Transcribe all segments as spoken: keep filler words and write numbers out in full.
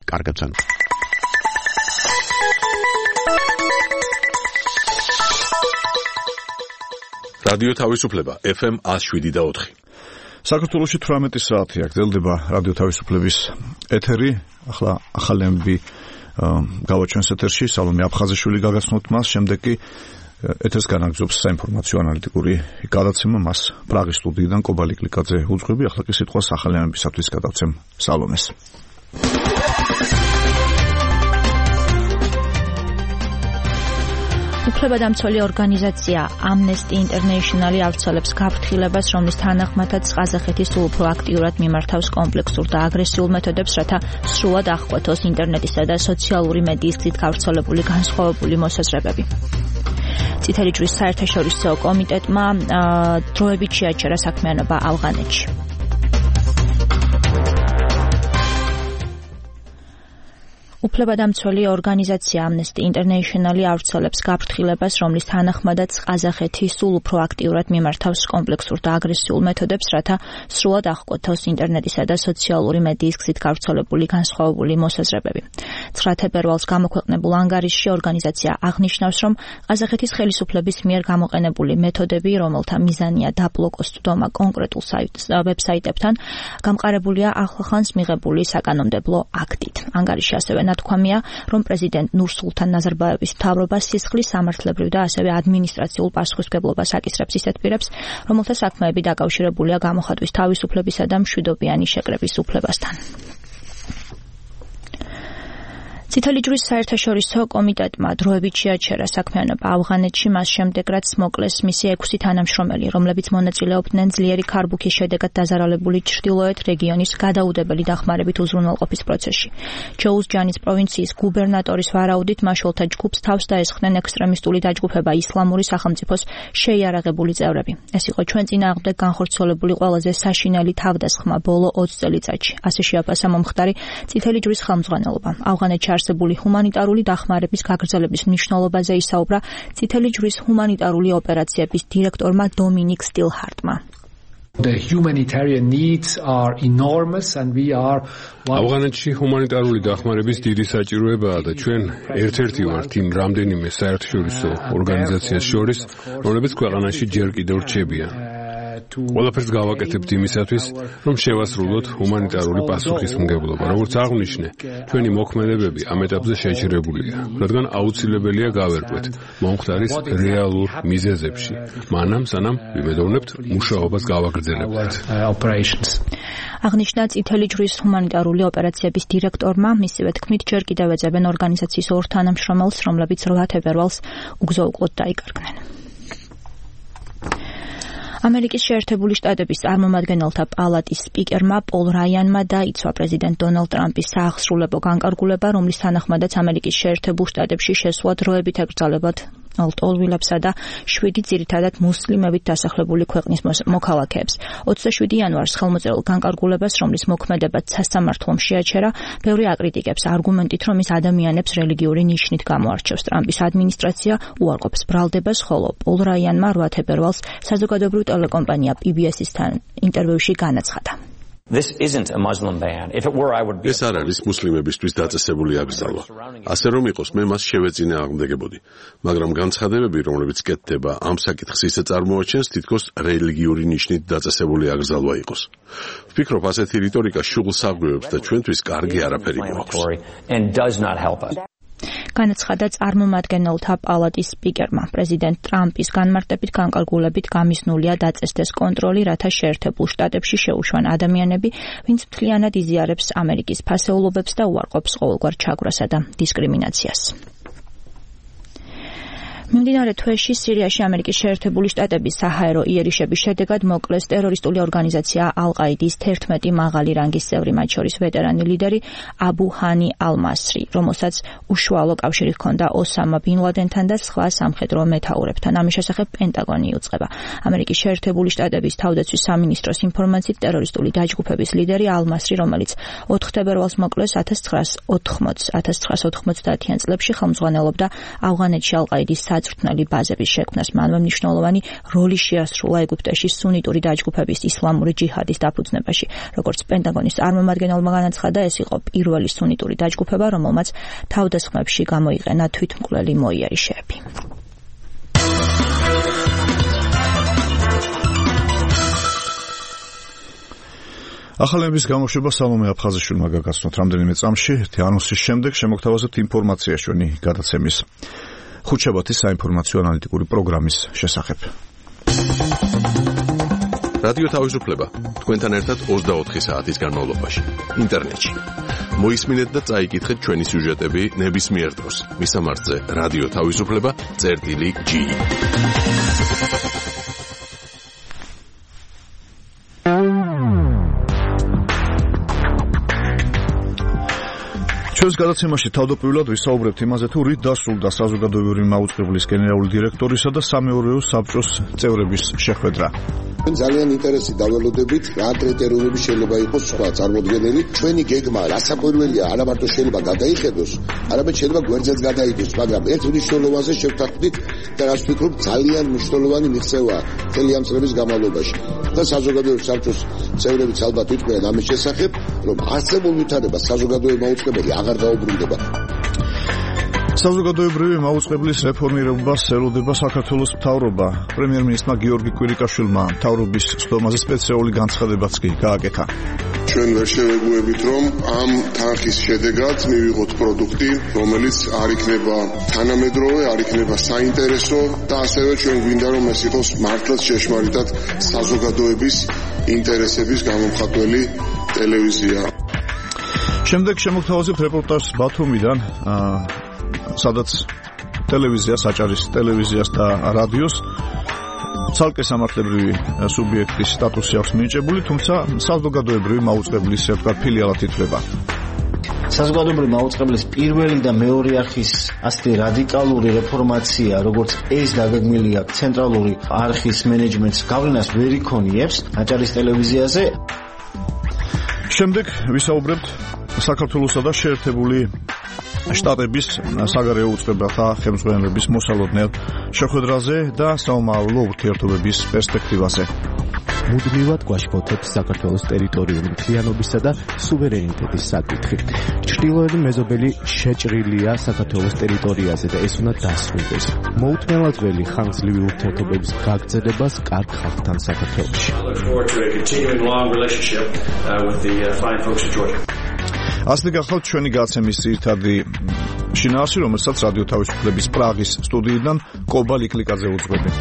კარგად ბრძანოთ. რადიო თავისუფლება ეფ ემ one oh seven და four. საქართველოში თვრამეტი საათია გრძელდება რადიო თავისუფლების ეთერი. ახლა ახალები გავაჩვენს ეთერში სალომე აფხაზიშვილი გაგაცნოთ მას, შემდეგ კი ეთერს განაგრძობს საინფორმაციო ანალიტიკური გადაცემა, მას პრაღის სტუდიიდან კობალი კლიკაძე უძღვები. ახლა კი სიტყვა ახალებისათვის გადავცემ სალომეს. უფლებადამცველი ორგანიზაცია Amnesty International ავრცელებს გაფრთხილებას, რომლის თანახმადაც ყაზახეთი სულ უფრო აქტიურად მიმართავს კომპლექსურ და აგრესიულ მეთოდებს, რათა სრულად აღკვეთოს ინტერნეტისა და სოციალური მედიის გზით გავრცელებული განსხვავებული მოსაზრებები. წითელი ჯვრის საერთაშორისო კომიტეტმა დროებით შეაჩერა საქმიანობა ავღანეთში. უფლებადამცველი ორგანიზაცია Amnesty International ავრცელებს გაფრთხილებას, რომლის თანახმადაც ყაზახეთი სულ უფრო აქტიურად მიმართავს კომპლექსურ და აგრესიულ მეთოდებს, რათა სრულად აღკვეთოს ინტერნეტისა და სოციალური მედიის გზით გავრცელებული განსხვავებული მოსაზრებები. ცხრა თებერვალს გამოქვეყნებულ ანგარიშში ორგანიზაცია აღნიშნავს, რომ ყაზახეთის ხელისუფლების მიერ გამოყენებული მეთოდები, რომელთა მიზანია დაბლოკოს წვდომა კონკრეტულ ვებსაიტებთან, გამყარებულია ახლახანს მიღებული საკანონმდებლო აქტით. ანგარიში ასევე ნათქვამია, რომ პრეზიდენტ ნურსულთან ნაზარბაევის მთავრობა სისხლის, სამართლებრივ და ასევე ადმინისტრაციულ პასუხისმგებლობას აკისრებს ისეთ პირებს, რომელთა საქმეები დაკავშირებულია გამოხატვის თავისუფლებისა და მშვიდობიანი შეკრების უფლებასთან. წითელი ჯვრის საერთაშორისო კომიტეტმა დროებით შეაჩერა საქმიანობა ავღანეთში, მას შემდეგ რაც მოკლეს მისი ექვსი თანამშრომელი, რომლებიც მონაწილეობდნენ ძლიერი ქარბუქის შედეგად დაზარალებული ჩრდილოეთ რეგიონის გადაუდებელი დახმარებით უზრუნველყოფის პროცესში. ჯოუზჯანის პროვინციის გუბერნატორის ვარაუდით მაშველთა ჯგუფს თავს დაესხნენ ექსტრემისტული დაჯგუფება ისლამური სახელმწიფოს შეიარაღებული წევრები. ეს იყო ჩვენ წინააღმდეგ განხორციელებული ყველაზე საშინელი თავდასხმა ბოლო ოცი წელიწადში. ასე შეაფასა მომხდარი წითელი ჯვრის ხელმძღვანელობა. ავღანეთში არსებული ჰუმანიტარული დახმარების გაგრძელების მნიშვნელობაზე ისაუბრა წითელი ჯვრის ჰუმანიტარული ოპერაციების დირექტორმა დომინიკ სტილჰარტმა. The humanitarian needs are enormous and we are ავღანეთში ჰუმანიტარული დახმარების დიდი საჭიროებაა და ჩვენ ერთ-ერთი ვართ იმ რამდენიმე საერთაშორისო ორგანიზაციას შორის, რომლებიც ქვეყანაში ჯერ კიდევ რჩებიან. ყველაფერს გავაკეთებთ იმისათვის, რომ შევასრულოთ ჰუმანიტარული პასუხისმგებლობა. როგორც აღნიშნე, ჩვენი მოქმედებები ამ ეტაპზე შეჩერებულია, რადგან აუცილებელია გავერკვეთ მომხდარის რეალურ მიზეზებში, მანამ სანამ ვიმედოვნებთ მუშაობას გავაგრძელებთ. აღნიშნა წითელი ჯვრის ჰუმანიტარული ოპერაციების დირექტორმა, მისივე თქმით, ჯერ კიდევ ეძებენ ორგანიზაციის ორ თანამშრომელს, რომლებიც რვა თებერვალს უგზო-უკვლოდ დაიკარგნენ. ამერიკის შეერთებული შტატების წარმომადგენელთა პალატის სპიკერმა პოლ რაიანმა დაიცვა პრეზიდენტ დონალდ ტრამპის საახსრულებო განკარგულება, რომლის თანახმადაც ამერიკის შეერთებულ შტატებში შესვლა დროებით ეკრძალებათ ლტოლვილებსა და შვიდი ძირითადად მუსლიმებით დასახლებული ქვეყნის მოქალაქეებს. ოცდაშვიდი იანვარს ხელმოწერილ განკარგულებას, რომლის მოქმედებაც სასამართლომ შეაჩერა, ბევრი აკრიტიკებს არგუმენტით, რომ ის ადამიანებს რელიგიური ნიშნით გამოარჩევს. ტრამპის ადმინისტრაცია უარყოფს ბრალდებას, ხოლო პოლ რაიანმა რვა თებერვალს საზოგადოებრივ ტელეკომპანია პი ბი ეს-ისთან ინტერვიუში განაცხადა. This isn't a Muslim ban. If it were, I would be. ეს არ არის მუსლიმებისთვის დაწესებული აკრძალვა. ასე რომ იყოს, მე მას შევეწინააღმდეგებოდი. მაგრამ განცხადებები, რომლებიც კეთდება ამ საკითხს, ისე წარმოაჩენს, თითქოს რელიგიური ნიშნით დაწესებული აკრძალვა იყოს. ვფიქრობ, ასეთი რიტორიკა შუღლს აღვივებს და ჩვენთვის კარგი არაფერი მოაქვს. განაცხადა წარმომადგენელთა პალატის სპიკერმა. პრეზიდენტ ტრამპის განმარტებით განკარგულებით გამიზნულია დაწესდეს კონტროლი, რათა შეერთებულ შტატებში შეუშვან ადამიანები, ვინც მთლიანად იზიარებს ამერიკის ფასეულობებს და უარყოფს ყოველგვარ ჩაგვრასა და დისკრიმინაციას. მიმდინარე თვეში სირიაში ამერიკის შეერთებული შტატების საჰაერო იერიშების შედეგად მოკლეს ტერორისტული ორგანიზაცია ალ-ყაიდის თერთმეტი მაღალი რანგის წევრი, მათ შორის ვეტერანი ლიდერი აბუ ჰანი ალ-მასრი, რომელსაც უშუალო კავშირი ჰქონდა ოსამა ბინ ლადენთან და სხვა სამხედრო მეთაურებთან. ამის შესახებ პენტაგონი იუწყება. ამერიკის შეერთებული შტატების თავდაცვის სამინისტროს ინფორმაციით, ტერორისტული დაჯგუფების ლიდერი ალ-მასრი, რომელიც ოთხ თებერვალს მოკლეს ათას ცხრაას ოთხმოცდათიან წლებში, ხელმძღვანელობდა ავღანეთში ალ-ყაიდის მრავალგაზრდნელი ბაზების შექმნას. მანვე მნიშვნელოვანი როლი შეასრულა ეგვიპტეში სუნიტური დაჯგუფების ისლამური ჯიჰადის დაფუძნებაში. როგორც პენტაგონის წარმომადგენელმა განაცხადა, ეს იყო პირველი სუნიტური დაჯგუფება, რომელმაც თავდასხმებში გამოიყენა თვითმკვლელი მოიარიშეები. ახალების გამოშვება სალომე აფხაზიშვილმა გაგაცნოთ რამდენიმე წამში, ერთი ანონსის შემდეგ შემოგთავაზებთ ინფორმაცია ჩვენი გადაცემის ხუთშაბათის საინფორმაციო ანალიტიკური პროგრამის შესახებ. რადიო თავისუფლება თქვენთან ერთად ოცდაოთხი საათის განმავლობაში ინტერნეტში. მოისმინეთ და წაიკითხეთ ჩვენი სიუჟეტები ნებისმიერ დროს. მისამართზე რადიო თავისუფლება წერტილი ჯი. ჩვენს გადაცემაში თავდაპირველად ვისაუბრებთ იმაზე, თუ რით დასრულდა საზოგადოებრივი მაუწყებლის გენერალური დირექტორისა და სამეურვეო საბჭოს წევრების შეხვედრა. ძალიან ინტერესი დაველოდებით, რა კრიტერიუმები შეიძლება იყოს სხვა წარმოდგენილი. ჩვენი გეგმა რასაკვირველია, არა მარტო შეიძლება გადაიხედოს, არამედ შეიძლება გვერდზეც გადაიდეს, მაგრამ ერთ მნიშვნელოვანზე შევთანხმდით და რას ვფიქრობ, ძალიან მნიშვნელოვანი მიღწევაა მთელი ამ წლების განმავლობაში. და საზოგადოებრივი საბჭოს წევრებიც ალბათ უთქვიან ამის შესახებ, რომ არსებულ ვითარებას საზოგადოებრივი მაუწყებელი აღარ დაუბრუნდება. საზოგადოებრივი მაუწყებლის რეფორმირებას ელოდება საქართველოს მთავრობა. პრემიერ-მინისტრმა გიორგი კვირიკაშვილმა მთავრობის სხდომაზე სპეციალური განცხადებაც კი გააკეთა. ჩვენ ვერ შევეგუებით, რომ ამ თანხის შედეგად მივიღოთ პროდუქტი, რომელიც არ იქნება თანამედროვე, არ იქნება საინტერესო და ასევე ჩვენ გვინდა, რომ ეს იყოს მართლაც ჭეშმარიტად საზოგადოების ინტერესების გამომხატველი ტელევიზია. შემდეგ შემოგთავაზებთ რეპორტაჟს ბათუმიდან, სადაც ტელევიზიას აჭარის ტელევიზიას და რადიოს ცალკე სამართლებრივი სუბიექტის სტატუსი აქვს მინიჭებული, თუმცა საზოგადოებრივი მაუწყებლის ერთგვარ ფილიალად ითვლება. საზოგადოებრივი მაუწყებლის პირველი და მეორე არხის ასეთი რადიკალური რეფორმაცია, როგორც ეს დაგეგმილი აქვს ცენტრალური არხის მენეჯმენტს გავლენას ვერ იქონიებს აჭარის ტელევიზიაზე. შემდეგ ვისაუბრებთ საქართველოსა და შეერთებული შტატების საგარეო უწყებათა ხელმძღვანელების მოსალოდნელ შეხვედრაზე და საომავლო ურთიერთობების პერსპექტივაზე. მუდმივად გვაშფოთებს საქართველოს ტერიტორიული მთლიანობისა და სუვერენიტეტის საკითხი. ჩრდილოეთი მეზობელი შეჭრილია საქართველოს ტერიტორიაზე და ეს უნდა დასრულდეს. მოუთმელაძველი ხანგრძლივი ურთიერთობების გაგრძელებას კარგ ხალხთან საქართველოში. ასეთი გახავთ ჩვენი გადაცემის ძირითადი შინაარსი, რომელსაც რადიო თავისუფლების პრაღის სტუდიიდან კობა ლიკლიკაძე უძღვები.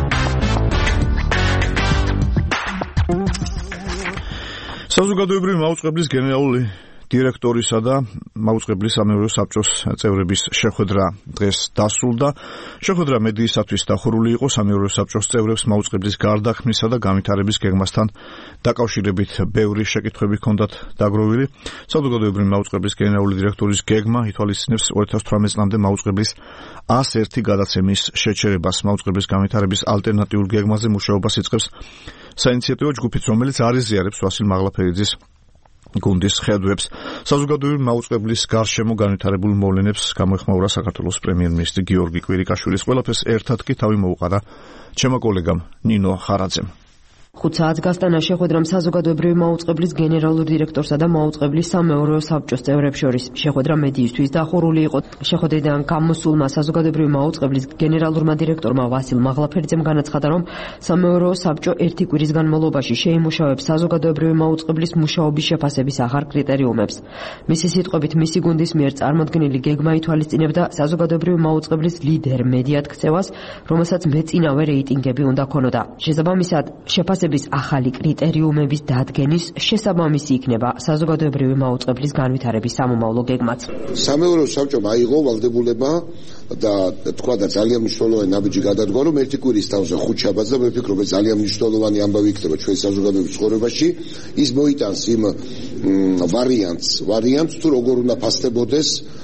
საზოგადოებრივი მაუწყებლის გენერალური დირექტორისა და მაუწყებლის სამეურვეო საბჭოს წევრების შეხვედრა დღეს დასრულდა. შეხვედრა მედიისათვის დახურული იყო სამეურვეო საბჭოს წევრებს მაუწყებლის გარდაქმნისა და განვითარების გეგმასთან დაკავშირებით ბევრი შეკითხვები ჰქონდათ დაგროვილი. საზოგადოებრივი მაუწყებლის გენერალური დირექტორის გეგმა ითვალისწინებს ორი ათას თვრამეტ წლამდე მაუწყებლის ას ერთი გადაცემის შეჩერებას. მაუწყებლის განვითარების ალტერნატიულ გეგმაზე მუშაობას იწყებს საინიციატივო ჯგუფიც, რომელიც არ იზიარებს ვასილ მაღლაფერიძის გუნდის ხედვებს. საზოგადოებრივი მაუწყებლის გარშემო განვითარებულ მოვლენებს გამოეხმაურა საქართველოს პრემიერ-მინისტრი გიორგი კვირიკაშვილის. ყველაფერს ერთად კი თავი მოუყარა ჩემო კოლეგამ ნინო ხარაძემ. ხუთ საათს გასტანა შეხვედრამ საზოგადოებრივი მაუწყებლის გენერალურ დირექტორსა და მაუწყებლის სამეურვეო საბჭოს წევრებს შორის. შეხვედრა მედიისთვის დახურული იყო. შეხვედრიდან გამოსულმა საზოგადოებრივი მაუწყებლის გენერალურმა დირექტორმა ვასილ მაღლაფერიძემ განაცხადა, რომ სამეურვეო საბჭო ერთი კვირის განმავლობაში შეიმუშავებს საზოგადოებრივი მაუწყებლის მუშაობის შეფასების აღარ კრიტერიუმებს. მისი სიტყვებით, მისი გუნდის მიერ წარმოდგენილი გეგმა ითვალისწინებდა საზოგადოებრივი მაუწყებლის ლიდერ მედიად ქცევას, რომელსაც მეწინავე რეიტინგები უნდა ქონოდა. შესაბამისად, შეფასების ახალი კრიტერიუმების დადგენის შესაბამისი იქნება საზოგადოებრივი მაუწყებლის განვითარების სამომავლო გეგმაც. სამეურვეო საბჭომ აიღო ვალდებულება და თქვა და ძალიან მნიშვნელოვანი ნაბიჯი გადადგა, რომ ერთი კვირის თავზე ხუთშაბათს და მე ვფიქრობ, ეს ძალიან მნიშვნელოვანი ამბავი იქნება ჩვენი საზოგადოების ცხოვრებაში. ის მოიტანს იმ ვარიანტს, ვარიანტს თუ როგორ უნდა ფასდებოდეს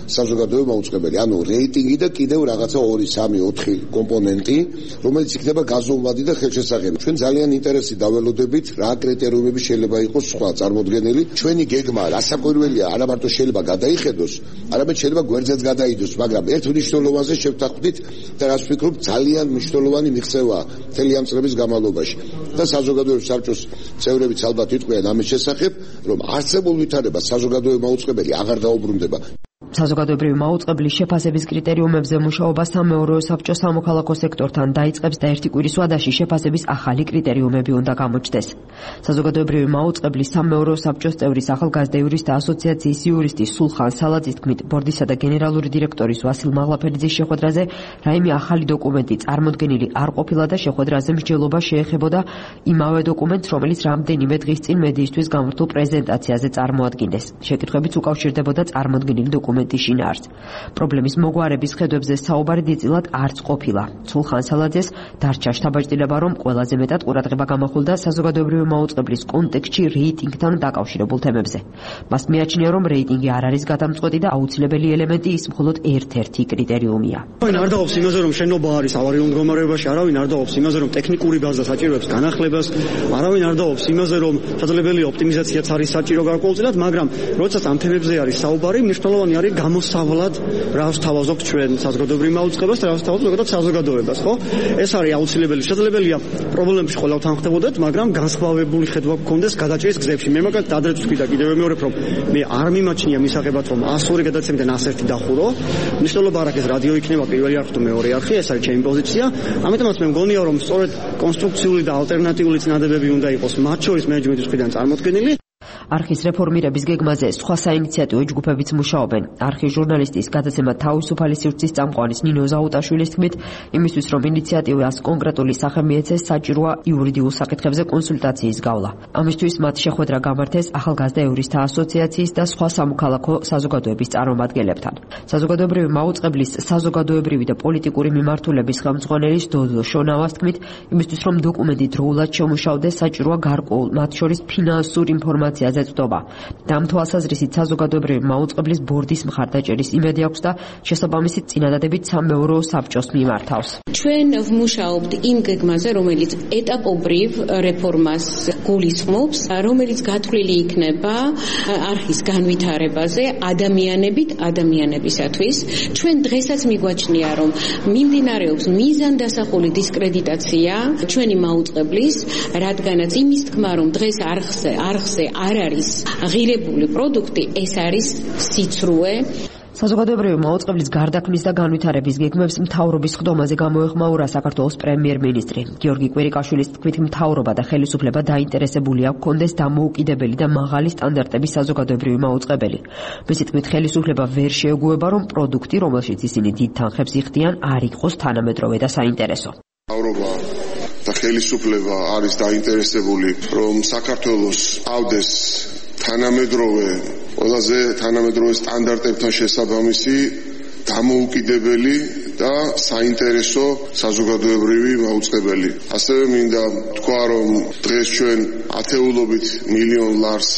საზოგადოებრივი მაუწყებელი. ანუ რეიტინგი და კიდევ რაღაცა ორი, სამი, ოთხი კომპონენტი, რომელიც იქნება გაზომვადი და ხელშესახები. ჩვენ ძალიან ინტერესი დაველოდებით, რა კრიტერიუმები შეიძლება იყოს სხვა წარმოდგენილი. ჩვენი გეგმა რასაკვირველია, არა მარტო შეიძლება გადაიხედოს, არამედ შეიძლება გვერდზეც გადაიდოს, მაგრამ ერთ მნიშვნელოვანზე შევთანხმდით და რას ვფიქრობ, ძალიან მნიშვნელოვანი მიღწევაა მთელი ამ წლების განმავლობაში. და საზოგადოებრივი საბჭოს წევრებიც ალბათ იტყვიან ამის შესახებ, რომ არსებულ ვითარებას საზოგადოებრივი მაუწყებელი აღარ დაუბრუნდება. საზოგადოებრივი მაუწყებლის შეფასების კრიტერიუმებზე მუშაობა სამეურვეო საბჭოს სამოქალაქო სექტორთან დაიწყებს და ერთი კვირის ვადაში შეფასების ახალი კრიტერიუმები უნდა გამოჩნდეს. საზოგადოებრივი მაუწყებლის სამეურვეო საბჭოს წევრის ახალგაზრდა იურისტთა ასოციაციის იურისტი სულხან სალაძის თქმით, ბორდისა და გენერალური დირექტორის ვასილ მაღლაფერიძის შეხვედრაზე რაიმე ახალი დოკუმენტი წარმოდგენილი არ ყოფილა და შეხვედრაზე მსჯელობა შეეხებოდა იმავე დოკუმენტს, რომელიც რამდენიმე დღის წინ მედიისთვის გამართულ პრეზენტაციაზე წარმოადგინეს. შეკითხვებიც უკავშირდებოდა წარმოდგენილი დოკუმენტის შინაარსს. პრობლემის მოგვარების ხედვებზე საუბარი დიდწილად არც ყოფილა. სულხან სალაძეს დარჩა შთაბეჭდილება, რომ ყველაზე მეტად ყურადღება გამახვილდა საზოგადოებრივი მაუწყებლის კონტექსტში რეიტინგთან დაკავშირებულ თემებზე. მას მიაჩნია, რომ რეიტინგი არ არის გადამწყვეტი და აუცილებელი ელემენტი, ის მხოლოდ ერთ-ერთი კრიტერიუმია. არავინ არ დაობს იმაზე, რომ შენობა არის ავარიულ მდგომარეობაში, არავინ არ დაობს იმაზე, რომ ტექნიკური ბაზა საჭიროებს განახლებას, არავინ არ დაობს იმაზე, რომ შესაძლებელია ოპტიმიზაციაც არის საჭირო გარკვეულწილად, მაგრამ როდესაც ამ თემებზე არის საუბარი, მნიშვნელოვანი არის გამოსავლად რა ვსთავაზობთ ჩვენ საზოგადოებრივ მაუწყებლობას და რა ვსთავაზობთ ზოგადად საზოგადოებას, ხო? ეს არის აუცილებელი. შესაძლებელია პრობლემებში ყველა თანხმდებოდეთ, მაგრამ განსხვავებული ხედვა გქონდეს გადაჭრის გზებში. მე მაგალითად ადრეც ვთქვი და კიდევ ვიმეორებ, რომ მე არ მიმაჩნია მისაღებად, რომ ასორი გადაცემიდან ასერთი დახურო. მნიშვნელობა არ აქვს, რადიო იქნება პირველი არხი თუ მეორე არხი, ეს არის ჩემი პოზიცია. ამიტომაც მე მგონია, რომ სწორედ კონსტრუქციული და ალტერნატიული წინადებები უნდა იყოს, მათ შორის მენეჯმენტის მხრიდან წარმოდგენილი. არხის რეფორმირების გეგმაზე სხვა საინიციატივო ჯგუფებიც მუშაობენ. არხის ჟურნალისტის გადაცემა თავისუფალი სივრცის წამყვანის ნინო ზაუტაშვილის თქმით, იმისთვის რომ ინიციატივას კონკრეტული სახე მიეცეს, საჭიროა იურიდიულ საკითხებზე კონსულტაციის გავლა. ამისთვის მათ შეხვედრა გამართეს ახალგაზრდა იურისტთა ასოციაციის და სხვა სამოქალაქო საზოგადოების წარმომადგენლებთან. საზოგადოებრივი მაუწყებლის საზოგადოებრივი და პოლიტიკური მიმართულების ხელმძღვანელის დოდო შონავას თქმით, იმისთვის რომ დოკუმენტი დროულად შემუშავდეს, საჭიროა გარკვეულ, მათ შორის ფინანსურ ინფორმაციაზე წვდობა. ამ თვალსაზრისით საზოგადოებრივი მაუწყებლის ბორდის მხარდაჭერის იმედი აქვს და შესაბამისი წინადადებით სამეურვეო საბჭოს მიმართავს. ჩვენ ვმუშაობთ იმ გეგმაზე, რომელიც ეტაპობრივ რეფორმას გულისხმობს, რომელიც გათვლილი იქნება არხის განვითარებაზე ადამიანებით ადამიანებისათვის. ჩვენ დღესაც მიგვაჩნია, რომ მიმდინარეობს მიზანდასახული დისკრედიტაცია ჩვენი მაუწყებლის, რადგანაც იმის თქმა, რომ დღეს არხზე არხზე არ არის ღირებული პროდუქტი, ეს არის სიცრუე. საზოგადოებრივი მაუწყებლის გარდაქმნის და განვითარების გეგმებს მთავრობის ხდომაზე გამოეხმაურა საქართველოს პრემიერ-მინისტრი. გიორგი კვირიკაშვილის თქმით, მთავრობა და ხელისუფლება დაინტერესებულია გქონდეს დამოუკიდებელი და მაღალი სტანდარტების საზოგადოებრივი მაუწყებელი. მისი თქმით, ხელისუფლება ვერ შეეგუება, რომ პროდუქტი, რომელშიც ისინი დიდ თანხებს იხდიან, არ იყოს თანამედროვე და საინტერესო. მთავრობა და ხელისუფლება არის დაინტერესებული, რომ საქართველოს ავდეს თანამედროვე, ყველაზე თანამედროვე სტანდარტებთან შესაბამისი, დამოუკიდებელი და საინტერესო საზოგადოებრივი მაუწყებელი. ასევე მინდა თქვა, რომ დღეს ჩვენ ათეულობით მილიონ ლარს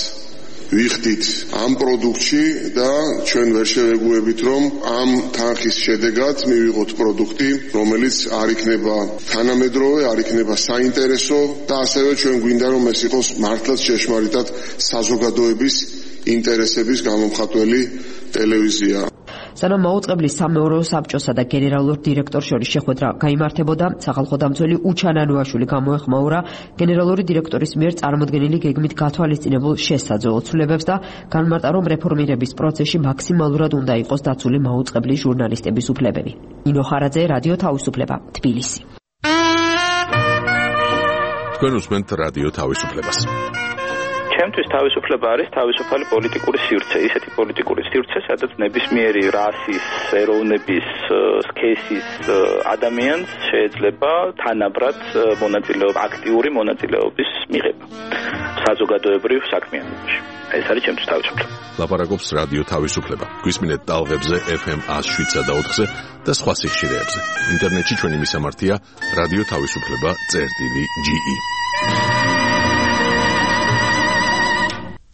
ვიხდით ამ პროდუქტში და ჩვენ ვერ შევეგუებით, რომ ამ თანხის შედეგად მივიღოთ პროდუქტი, რომელიც არ იქნება თანამედროვე, არ იქნება საინტერესო და ასევე ჩვენ გვინდა, რომ ეს იყოს მართლაც ჭეშმარიტად საზოგადოების ინტერესების გამომხატველი ტელევიზია. სანამ მაუწყებლის სამეურვეო საბჭოსა და გენერალურ დირექტორს შორის შეხვედრა გაიმართებოდა, სახალხო დამცველი უჩანანუაშვილი გამოეხმაურა გენერალური დირექტორის მიერ წარმოდგენილი გეგმით გათვალისწინებულ შესაძლო ცვლილებებს და განმარტა, რომ რეფორმირების პროცესში მაქსიმალურად უნდა იყოს დაცული მაუწყებლის ჟურნალისტების უფლებები. ნინო ხარაძე, რადიო თავისუფლება, თბილისი. თქვენ უსმენთ რადიო თავისუფლებას. ჩემთვის თავისუფლება არის თავისუფალი პოლიტიკური სივრცე, ისეთი პოლიტიკური სივრცე, სადაც ნებისმიერი რასის, ეროვნების, სქესის ადამიანს შეიძლება თანაბრად მონაწილეობა, აქტიური მონაწილეობის მიღება საზოგადოებრივ საქმიანობაში. ეს არის ჩემთვის თავისუფლება. ლაპარაკობს რადიო თავისუფლება. გვისმინეთ ტალღებზე ეფ ემ one oh seven point four და სხვა სიხშირეებზე. ინტერნეტში ჩვენი მისამართია რადიო თავისუფლება წერტილი ჯი ი.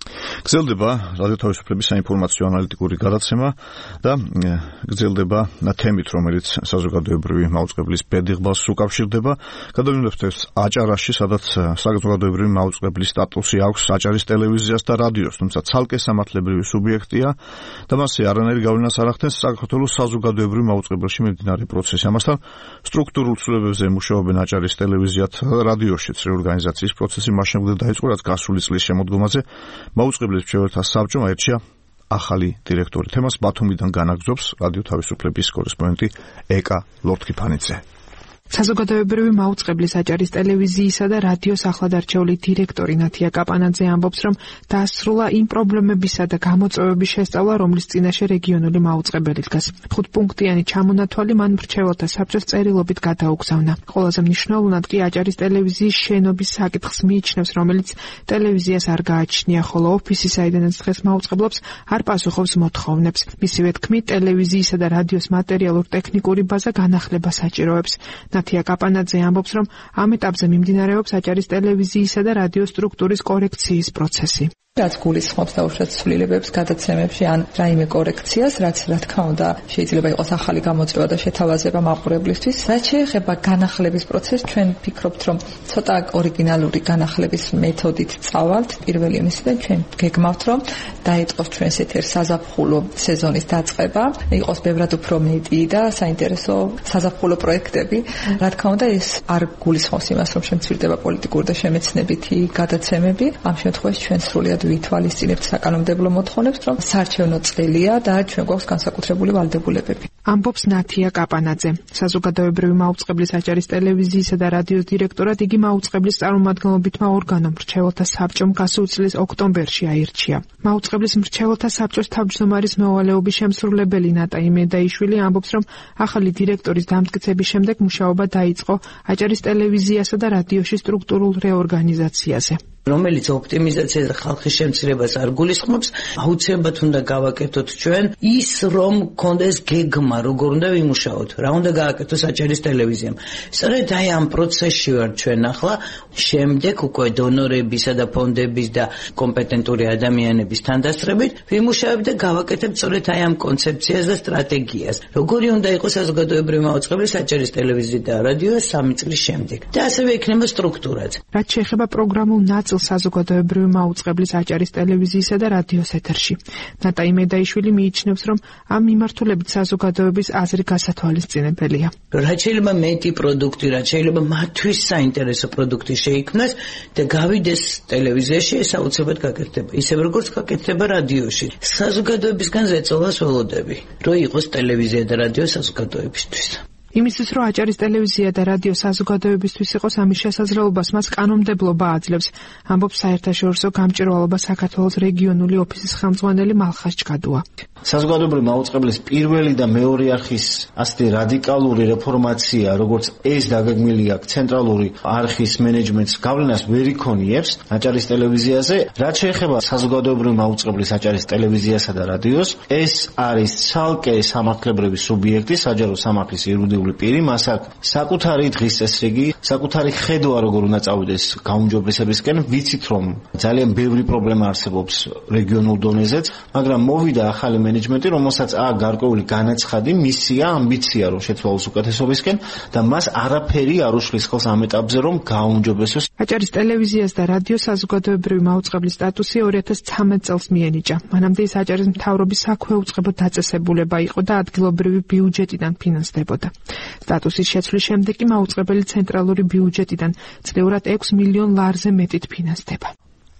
გრძელდება რადიო თავისუფლების საინფორმაციო ანალიტიკური გადაცემა და გრძელდება თემით, რომელიც საზოგადოებრივი მაუწყებლის ბედიღბას უკავშირდება. გადავინებთ ეს აჭარაში, სადაც საზოგადოებრივი მაუწყებლის სტატუსი აქვს აჭარის ტელევიზიას და რადიოს, თუმცა ცალკე სამართლებრივი სუბიექტია და მასზე არანაირი გავლენას არ ახდენს საქართველოს საზოგადოებრივ მაუწყებელში მიმდინარე პროცესი. ამასთან სტრუქტურულ ცვლილებებზე მუშაობენ აჭარის ტელევიზიათა და რადიოშიც რეორგანიზაციის პროცესი მას შემდეგ დაიწყო, რაც გასული წლის შემოდგომაზე მაუწყებლის მრჩეველთა საბჭომ აირჩია ახალი დირექტორი. თემას ბათუმიდან განაგრძობს რადიო თავისუფლების კორესპონდენტი ეკა ლორთქიფანიძე. საზოგადოებრივი მაუწყებლის აჭარის ტელევიზიისა და რადიოს ახლადარჩეული დირექტორი ნათია კაპანაძე ამბობს, რომ დაასრულა იმ პრობლემებისა და გამოწვევების შესწავლა, რომლის წინაშე რეგიონული მაუწყებელი დგას. ხუთპუნქტიანი ჩამონათვალი მან მრჩეველთა საბჭოს წერილობით გადაუგზავნა. ყველაზე მნიშვნელოვნად კი აჭარის ტელევიზიის შენობის საკითხს მიიჩნევს, რომელიც ტელევიზიას არ გააჩნია, ხოლო ოფისი, საიდანაც დღეს მაუწყებლობს, არ პასუხობს მოთხოვნებს. მისივე თქმით, ტელევიზიისა და რადიოს მატერიალურ-ტექნიკური ბაზა განახლებას საჭიროებს. ნათია კაპანაძე ამბობს, რომ ამ ეტაპზე მიმდინარეობს აჭარის ტელევიზიისა და რადიოს სტრუქტურის კორექციის პროცესი. რაც გულისხმობს დაუშვათ ცვლილებებს გადაცემებში ან რაიმე კორექციას, რაც რა თქმა უნდა შეიძლება იყოს ახალი გამოწვევა და შეთავაზება მაყურებლისთვის. რაც შეეხება განახლების პროცესს, ჩვენ ვფიქრობთ, რომ ცოტა ორიგინალური განახლების მეთოდით წავალთ. პირველი იმისიდან ჩვენ გეგმავთ, რომ დაიწყოს ჩვენს ეთერს საზაფხულო სეზონის დაწყება, იყოს ბევრად უფრო მეტი და საინტერესო საზაფხულო პროექტები. რა თქმა უნდა, ეს არ გულისხმობს იმას, რომ შემცირდება პოლიტიკური და შემეცნებითი გადაცემები. ამ შემთხვევაში ჩვენ სრულად ვითვალისწინებთ საკანონმდებლო მოთხოვნებს, რომ საარჩევნო წელია და ჩვენ გვაქვს განსაკუთრებული ვალდებულებები. ამბობს ნათია კაპანაძე. საზოგადოებრივი მაუწყებლის აჭარის ტელევიზიისა და რადიოს დირექტორად იგი მაუწყებლის წარმომადგენლობითმა ორგანომ მრჩეველთა საბჭომ გასულ წლის ოქტომბერში აირჩია. მაუწყებლის მრჩეველთა საბჭოს თავმჯდომარის მეუღლეობის შემსრულებელი ნატა იმედაიშვილი ამბობს, რომ ახალი დირექტორის დამტკიცების შემდეგ მუშაობა დაიწყო აჭარის ტელევიზიასა და რადიოში სტრუქტურულ რეორგანიზაციაზე. რომელიც ოპტიმიზაციას და ხალხის შემცირებას არ გულისხმობს, აუცილებლად უნდა გავაკეთოთ ჩვენ ის, რომ კონდეს გეგმა, როგორ უნდა ვიმუშაოთ, რა უნდა გააკეთოს აჭარის ტელევიზიამ. სწორედ აი ამ პროცესში ვარ ჩვენ ახლა, შემდეგ უკვე დონორებისა და ფონდების და კომპეტენტური ადამიანების თანდასწრებით ვიმუშავებ და გავაკეთებ სწორედ აი ამ კონცეფციას და სტრატეგიას. როგორი უნდა იყოს საზოგადოებრივი მაუწყებლის აჭარის ტელევიზია და რადიო სამი წლის შემდეგ. და ასევე იქნება სტრუქტურაც. რაც შეეხება პროგრამულ ნაწილს საზოგადოებრივი მაუწყებლის აჭარის ტელევიზიისა და რადიოს ეთერში. ნატა იმედაიშვილი მიიჩნევს, რომ ამ მიმართულებით საზოგადოების აზრი გასათვალისწინებელია. რაც შეიძლება მეტი პროდუქტი, რაც შეიძლება მათთვის საინტერესო პროდუქტი შეიქმნას და გავიდეს ტელევიზიაში, ეს აუცილებლად გაკეთდება. ისევ როგორც გაკეთდება რადიოში. საზოგადოებისგან ზეწოლას ველოდები, რომ იყოს ტელევიზია და რადიო საზოგადოებისთვის. იმისთვის, რომ აჭარის ტელევიზია და რადიო საზოგადოებისთვის იყოს ამის შესაძლებლობას, მას კანონმდებლობა აძლევს, ამბობს საერთაშორისო გამჭვირვალობა საქართველოს რეგიონული ოფისის ხელმძღვანელი მალხაზ ჩკადუა. საზოგადოებრივი მაუწყებლის პირველი და მეორე არხის ასეთი რადიკალური რეფორმაცია, როგორც ეს დაგეგმილი აქვს ცენტრალური არხის მენეჯმენტს გავლენას ვერ იქონიებს აჭარის ტელევიზიაზე. რაც შეეხება საზოგადოებრივი მაუწყებლის აჭარის ტელევიზიასა და რადიოს, ეს არის ცალკე სამართლებრივი სუბიექტი, საჯარო სამართლის იურიდიული პირი, მას აქვს საკუთარი დღის წესრიგი, საკუთარი ხედვა, როგორ უნდა წავიდეს გაუმჯობესებისკენ. ვიცით, რომ ძალიან ბევრი პრობლემა არსებობს რეგიონულ დონეზეც, მაგრამ მოვიდა ახალი მენეჯმენტი, რომელსაც აქვს გარკვეული განაცხადი, მისია, ამბიცია, რომ შეცვალოს უკეთესობისკენ და მას არაფერი არ უშლის ხელს ამ ეტაპზე, რომ გააუმჯობესოს. აჭარის ტელევიზიას და რადიოს საზოგადოებრივი მაუწყებლის სტატუსი ორი ათას ცხრამეტ წელს მიენიჭა. მანამდე ის აჭარის მთავრობის საქვეუწყებო დაწესებულება იყო და ადგილობრივი ბიუჯეტიდან ფინანსდებოდა. სტატუსის შეცვლის შემდეგ კი მაუწყებელი ცენტრალური ბიუჯეტიდან წლიურად ექვს მილიონ ლარზე მეტით ფინანსდება.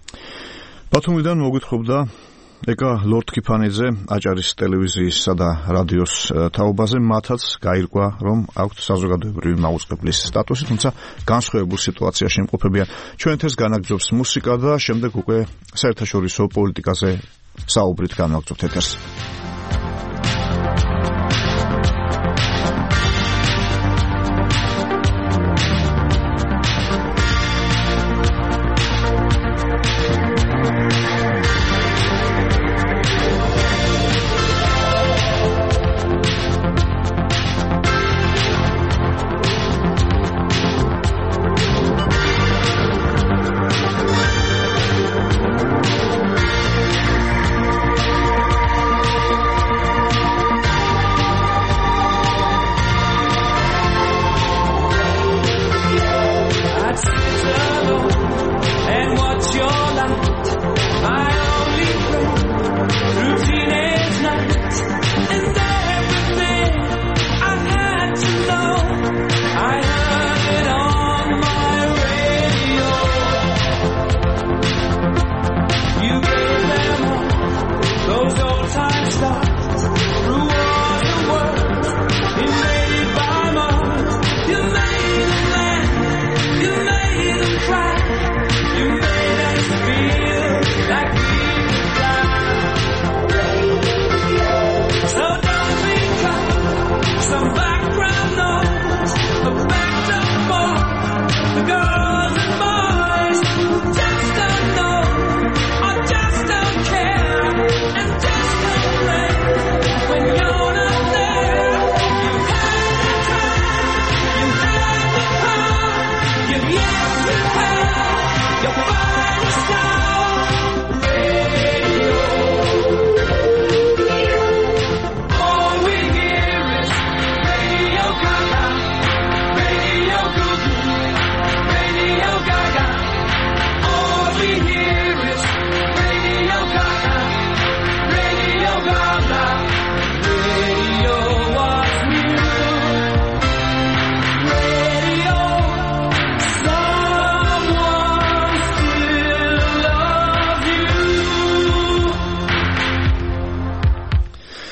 ბათუმიდან მოგვითხრობდა ეკა ლორთქიფანიძე აჭარის ტელევიზიისა და რადიოს თაობაზე. მათაც გაირკვა, რომ აქვთ საზოგადოებრივი მაუწყებლის სტატუსი, თუმცა განსხვავებულ სიტუაციაში იმყოფებიან. ჩვენ ეთერს განაგრძობს მუსიკა და შემდეგ უკვე საერთაშორისო პოლიტიკაზე საუბრით განაგრძობთ ეთერს.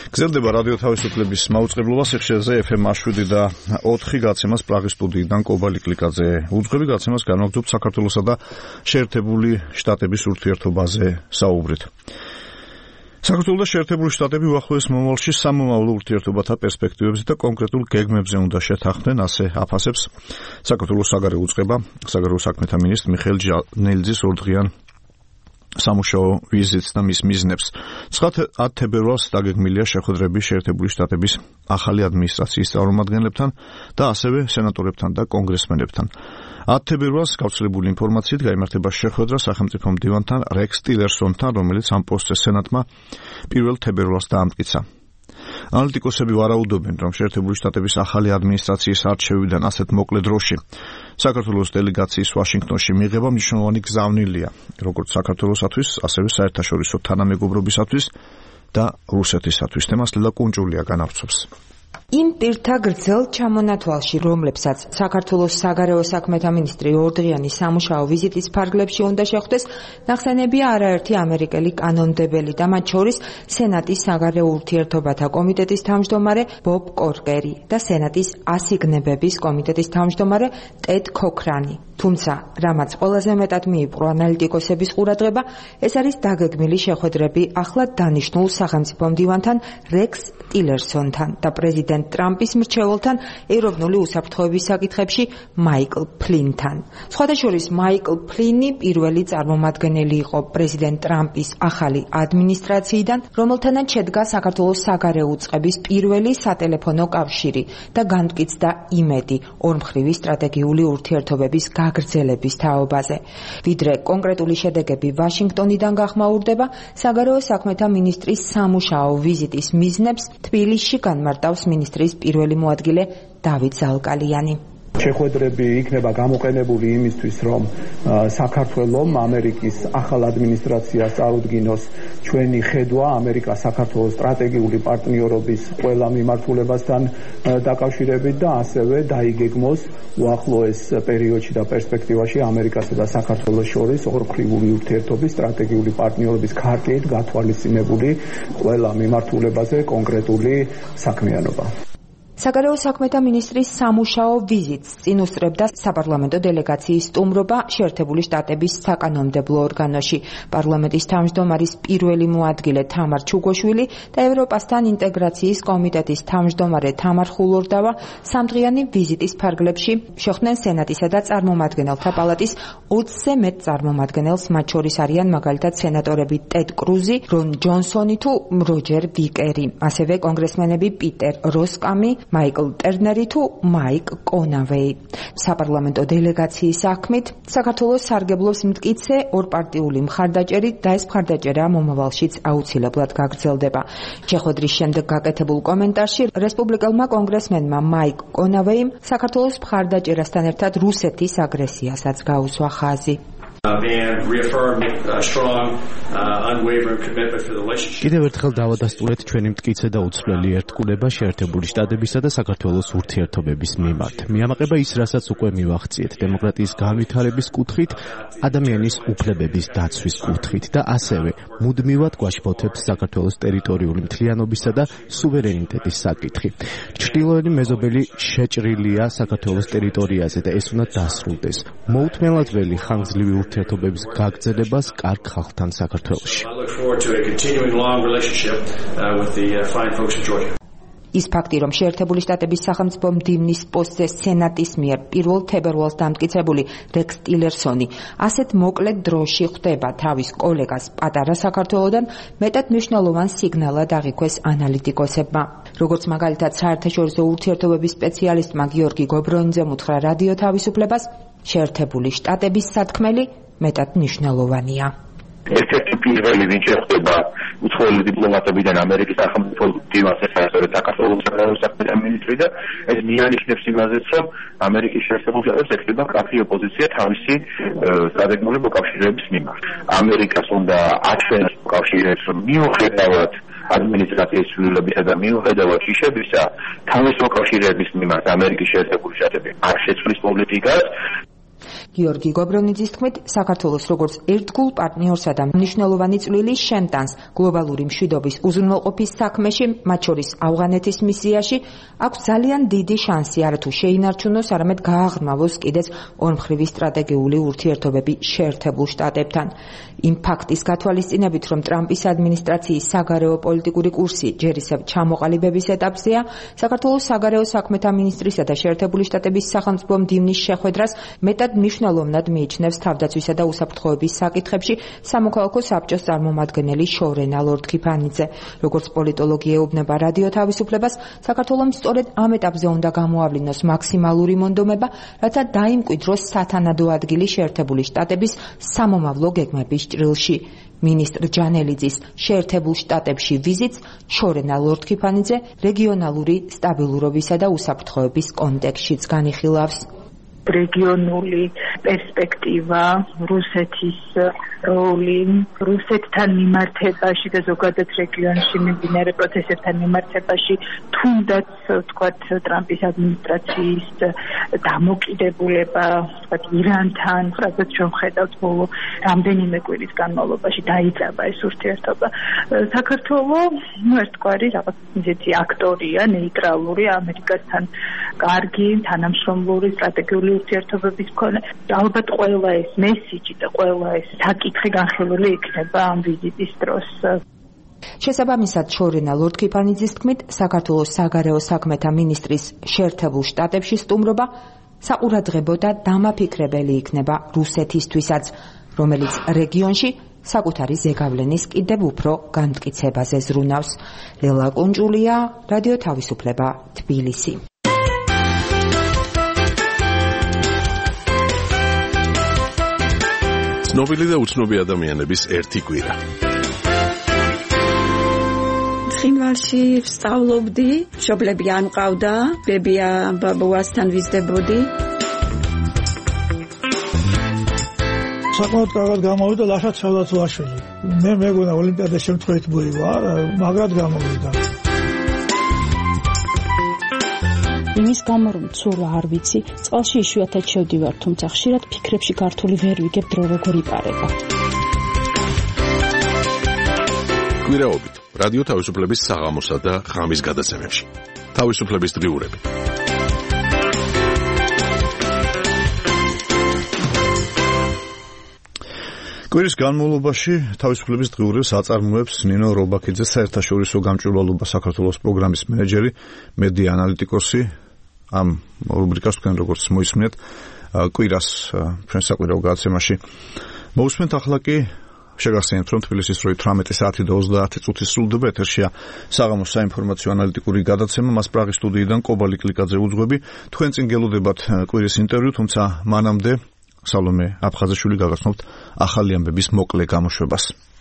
გრძელდება რადიო თავისუფლების მაუწყებლობა სიხშირეზე ეფ ემ შვიდი და ოთხი გაცემას პრაღის სტუდიიდან კობალი კლიკაძე უძღვები გაცემას განვაგრძობთ საქართველოსა და შეერთებული შტატების ურთიერთობაზე საუბრით. საქართველოს და შეერთებული შტატები უახლოეს მომავალში სამომავლო ურთიერთობათა პერსპექტივებზე და კონკრეტულ გეგმებზე უნდა შეთანხმდნენ, ასე აფასებს საქართველოს საგარეო უწყება საგარეო საქმეთა მინისტრ მიხეილ ჟანელიძის ორდღიან სამუშაო ვიზიტს და მის მიზნებს. ცხადად ათ თებერვალს დაგეგმილია შეხვედრები შეერთებული შტატების ახალი ადმინისტრაციის წარმომადგენლებთან და ასევე სენატორებთან და კონგრესმენებთან. ათ თებერვალს გავრცელებული ინფორმაციით გაიმართება შეხვედრა სახელმწიფო მდივანთან რექს ტილერსონთან, რომელიც ამ პოსტზე სენატმა პირველ თებერვალს დაამტკიცა. ანალიტიკოსები ვარაუდობენ, რომ შეერთებული შტატების ახალი ადმინისტრაციის არჩევიდან ასეთ მოკლე დროში საქართველოს დელეგაციის ვაშინგტონში მიღება მნიშვნელოვანი გზავნილია, როგორც საქართველოსათვის, ასევე საერთაშორისო თანამეგობრობისათვის და რუსეთისათვის. თემას ლელა კუნჭულია განავრცობს. იმ პირთა გრძელ ჩამონათვალში, რომლებსაც საქართველოს საგარეო საქმეთა მინისტრი ორდღიანი სამუშაო ვიზიტის ფარგლებში უნდა შეხვდეს, ნახსენებია არაერთი ამერიკელი კანონმდებელი და მათ შორის სენატის საგარეო ურთიერთობათა კომიტეტის თავმჯდომარე ბობ კორკერი და სენატის ასიგნებების კომიტეტის თავმჯდომარე ტედ ქოქრანი. თუმცა, რამაც ყველაზე მეტად მიიპყრო ანალიტიკოსების ყურადღება, ეს არის დაგეგმილი შეხვედრები ახლად დანიშნულ სახელმწიფო მდივანთან რექს ტილერსონთან და პრეზიდენტ ტრამპის მრჩეველთან ეროვნული უსაფრთხოების საკითხებში მაიკლ ფლინთან. სხვადასხვა მაიკლ ფლინი პირველი წარმომადგენელი იყო პრეზიდენტ ტრამპის ახალი ადმინისტრაციიდან, რომელთანაც შედგა საქართველოს საგარეო უწყების პირველი სატელეფონო კავშირი და განმტკიცდა იმედი ორმხრივი სტრატეგიული ურთიერთობების გაგრძელების თაობაზე. ვიდრე კონკრეტული შედეგები ვაშინგტონიდან გახმაურდება, საგარეო საქმეთა მინისტრის სამუშაო ვიზიტის მიზნებს თბილისში განმარტავს მინისტრის პირველი მოადგილე დავით ზალკალიანი. შეხვედრები იქნება გამოყენებული იმისთვის, რომ საქართველოს ამერიკის ახალ ადმინისტრაციას წარუდგინოს ჩვენი ხედვა ამერიკა-საქართველოს სტრატეგიული პარტნიორობის ყველა მიმართულებასთან დაკავშირებით და ასევე დაიგეგმოს უახლოეს პერიოდში და პერსპექტივაში ამერიკასა და საქართველოს შორის ორმხრივი ურთიერთობის სტრატეგიული პარტნიორობის ქარტით გათვალისწინებული ყველა მიმართულებაზე კონკრეტული საქმიანობა. საგარეო საქმეთა მინისტრის სამუშაო ვიზიტს წინ უსწრებდა საპარლამენტო დელეგაციის სტუმრობა შეერთებული შტატების საკანონმდებლო ორგანოში. პარლამენტის თავმჯდომარის პირველი მოადგილე თამარ ჩუგოშვილი და ევროპასთან ინტეგრაციის კომიტეტის თავმჯდომარე თამარ ხულორდავა სამდღიანი ვიზიტის ფარგლებში შეხვდნენ სენატისა და წარმომადგენელთა პალატის ოცზე მეტ წარმომადგენელს, მათ შორის არიან მაგალითად სენატორები ტედ კრუზი, რონ ჯონსონი თუ როჯერ ვიკერი, ასევე კონგრესმენები პიტერ როსკამი, მაიკლ ტერნერი თუ მაიკ კონავეი. საპარლამენტო დელეგაციის საქმით საქართველოს სარგებლობს მტკიცე ორპარტიული მხარდაჭერით და ეს მხარდაჭერა მომავალშიც აუცილებლად გაგრძელდება. შეხვედრის შემდეგ გაკეთებულ კომენტარში რესპუბლიკელმა კონგრესმენმა მაიკ კონავეიმ საქართველოს მხარდაჭერასთან ერთად რუსეთის აგრესიასაც გაუსვა ხაზი. კიდევ ერთხელ დავადასტურეთ ჩვენი მტკიცე და უცვლელი ერთგულება შეერთებული შტატებისა და საქართველოს ურთიერთობების მიმართ. მიამაყება ის, რასაც უკვე მივახციეთ დემოკრატიის განვითარების კუთხით, ადამიანის უფლებების დაცვის კუთხით და ასევე მუდმივად გვაშფოთებს საქართველოს ტერიტორიული მთლიანობისა და სუვერენიტეტის საკითხი. ჩრდილოეთი მეზობელი შეჭრილია საქართველოს ტერიტორიაზე და ეს უნდა დასრულდეს. მოუთმენლად ველი ხანგრძლივი ურთიერთობების გაგრძელებას კარგ ხალხთან საქართველოში. ის ფაქტი, რომ შეერთებული შტატების სახელმწიფო მდივნის პოსტზე სენატის მიერ პირველ თებერვალს დამტკიცებული რექს ტილერსონი ასეთ მოკლე დროში ხვდება თავის კოლეგას პატარა საქართველოდან, მეტად მნიშვნელოვან სიგნალად აღიქვეს ანალიტიკოსებმა. როგორც მაგალითად საერთაშორისო ურთიერთობების სპეციალისტმა გიორგი გობრონიძემ უთხრა რადიო თავისუფლებას, შეერთებული შტატების სათქმელი მეტად მნიშვნელოვანია. ერთ-ერთი პირველი ვინ შეხვდება უცხოელი დიპლომატებიდან ამერიკის სახელმწიფო მდივანს, ესაა საქართველოს საგარეო საქმეთა მინისტრი და ეს მიანიშნებს იმაზეც, რომ ამერიკის შეერთებულ შტატებს ეხება კაფე ოპოზიცია თავისი სტრატეგიული მოკავშირეების მიმართ. ამერიკას უნდა აჩვენოს მოკავშირეებს, რომ მიუხედავად ადმინისტრაციის ცვლილებისა და მიუხედავად შიშებისა, თავის მოკავშირეების მიმართ ამერიკის შეერთებული შტატები არ შეცვლის პოლიტიკას. გიორგი გობრონიძის თქმით, საქართველოს როგორც ერთგულ პარტნიორსა და მნიშვნელოვანი წვლილი შემტანს გლობალური მშვიდობის უზრუნველყოფის საქმეში, მათ შორის ავღანეთის მისიაში, აქვს ძალიან დიდი შანსი არათუ შეინარჩუნოს, არამედ გააღრმავოს კიდეც ორმხრივი სტრატეგიული ურთიერთობები შეერთებულ შტატებთან. იმ ფაქტის გათვალისწინებით, რომ ტრამპის ადმინისტრაციის საგარეო პოლიტიკური კურსი ჯერ ისევ ჩამოყალიბების ეტაპზეა, საქართველოს საგარეო საქმეთა მინისტრისა და შეერთებული შტატების სახელმწიფო მდივნის შეხვედრას მეტად მნიშვნელოვნად მიიჩნევს თავდაცვისა და უსაფრთხოების საკითხებში სამოქალაქო საბჭოს წარმომადგენელი შორენა ლორდ-ქიფანიძე. როგორც პოლიტოლოგი ეუბნება რადიო თავისუფლებას, საქართველოს სწორედ ამ ეტაპზე უნდა გამოავლინოს მაქსიმალური მონდომება, რათა დაიმკვიდროს სათანადო ადგილი შეერთებული შტატების სამომავლო გეგმების ჭრილში. მინისტრ ჯანელიძის შეერთებულ შტატებში ვიზიტს შორენა ლორდ-ქიფანიძე რეგიონალური სტაბილურობისა და უსაფრთხოების კონტექსტშიც განიხილავს. რეგიონული პერსპექტივა, რუსეთის როლი, რუსეთთან მიმართებაში და ზოგადად რეგიონში მიმდინარე პროცესებთან მიმართებაში, თუნდაც ვთქვათ ტრამპის ადმინისტრაციის დამოკიდებულება, ვთქვათ ირანთან, რაც ჩვენ ხედავთ ბოლო რამდენიმე კვირის განმავლობაში დაიწყება ეს ურთიერთობა. საქართველოს ნუ ერთგვარი რაღაც ისეთი აქტორია, ნეიტრალური, ამერიკასთან კარგი, თანამშრომლური სტრატეგიული ურთიერთობების მქონე. ალბათ ყველა ეს მესიჯი და ყველა ეს საკითხი განხილული იქნება ამ ვიზიტის დროს. შესაბამისად, შორენა ლორდ-ქიფანიძის თქმით, საქართველოს საგარეო საქმეთა მინისტრის შეერთებულ შტატებში სტუმრობა საყურადღებო და დამაფიქრებელი იქნება რუსეთისთვისაც, რომელიც რეგიონში საკუთარი ზეგავლენის კიდევ უფრო განმტკიცებაზე ზრუნავს. ლელა კუნჭულია, რადიო თავისუფლება, თბილისი. ცნობილი და უცნობი ადამიანების ერთი კვირა. ცხინვალში ვსწავლობდი, მშობლები არ მყავდა, ბებია ბაბუასთან ვიზრდებოდი. საკმაოდ კარგად გამოვიდა ლაშა ცელაცვაშვილი. მე მეგონა ოლიმპიადა შემთხვევით მოიგო, მაგრად გამოვიდა. იმის გამო რომ ცურვა არ ვიცი, წყალში იშვიათად შევდივარ, თუმცა ხშირად ფიქრებში გართული ვერ ვიგებ დრო როგორ იპარება. კვირაობით რადიო თავისუფლების საღამოსა და ღამის გადაცემებში. თავისუფლების დღიურები. კვირის განმავლობაში თავისუფლების დღიურებს აწარმოებს ნინო რობაქიძე, საერთაშორისო გამჭვირვალობა საქართველოს პროგრამის მენეჯერი, მედია ანალიტიკოსი. ამ რუბრიკას თქვენ როგორც მოისმენთ, კვირას ჩვენ საკვირაო გადაცემაში მოусმენთ. ახლა კი შეგახსენებთ, რომ თბილისის როი თვრამეტი საათი და ოცდაათი წუთი სრულდება. ეთერშია საღამოს საინფორმაციო ანალიტიკური გადაცემა. მას პრაღის სტუდიიდან კობალი კლიკაძე უძღვები. თქვენ წინ გელოდებათ კვირის ინტერვიუ, თუმცა მანამდე სალომე აფხაზაშვილი გაგაცნობთ ახალი ამბების მოკლე გამოშვებას.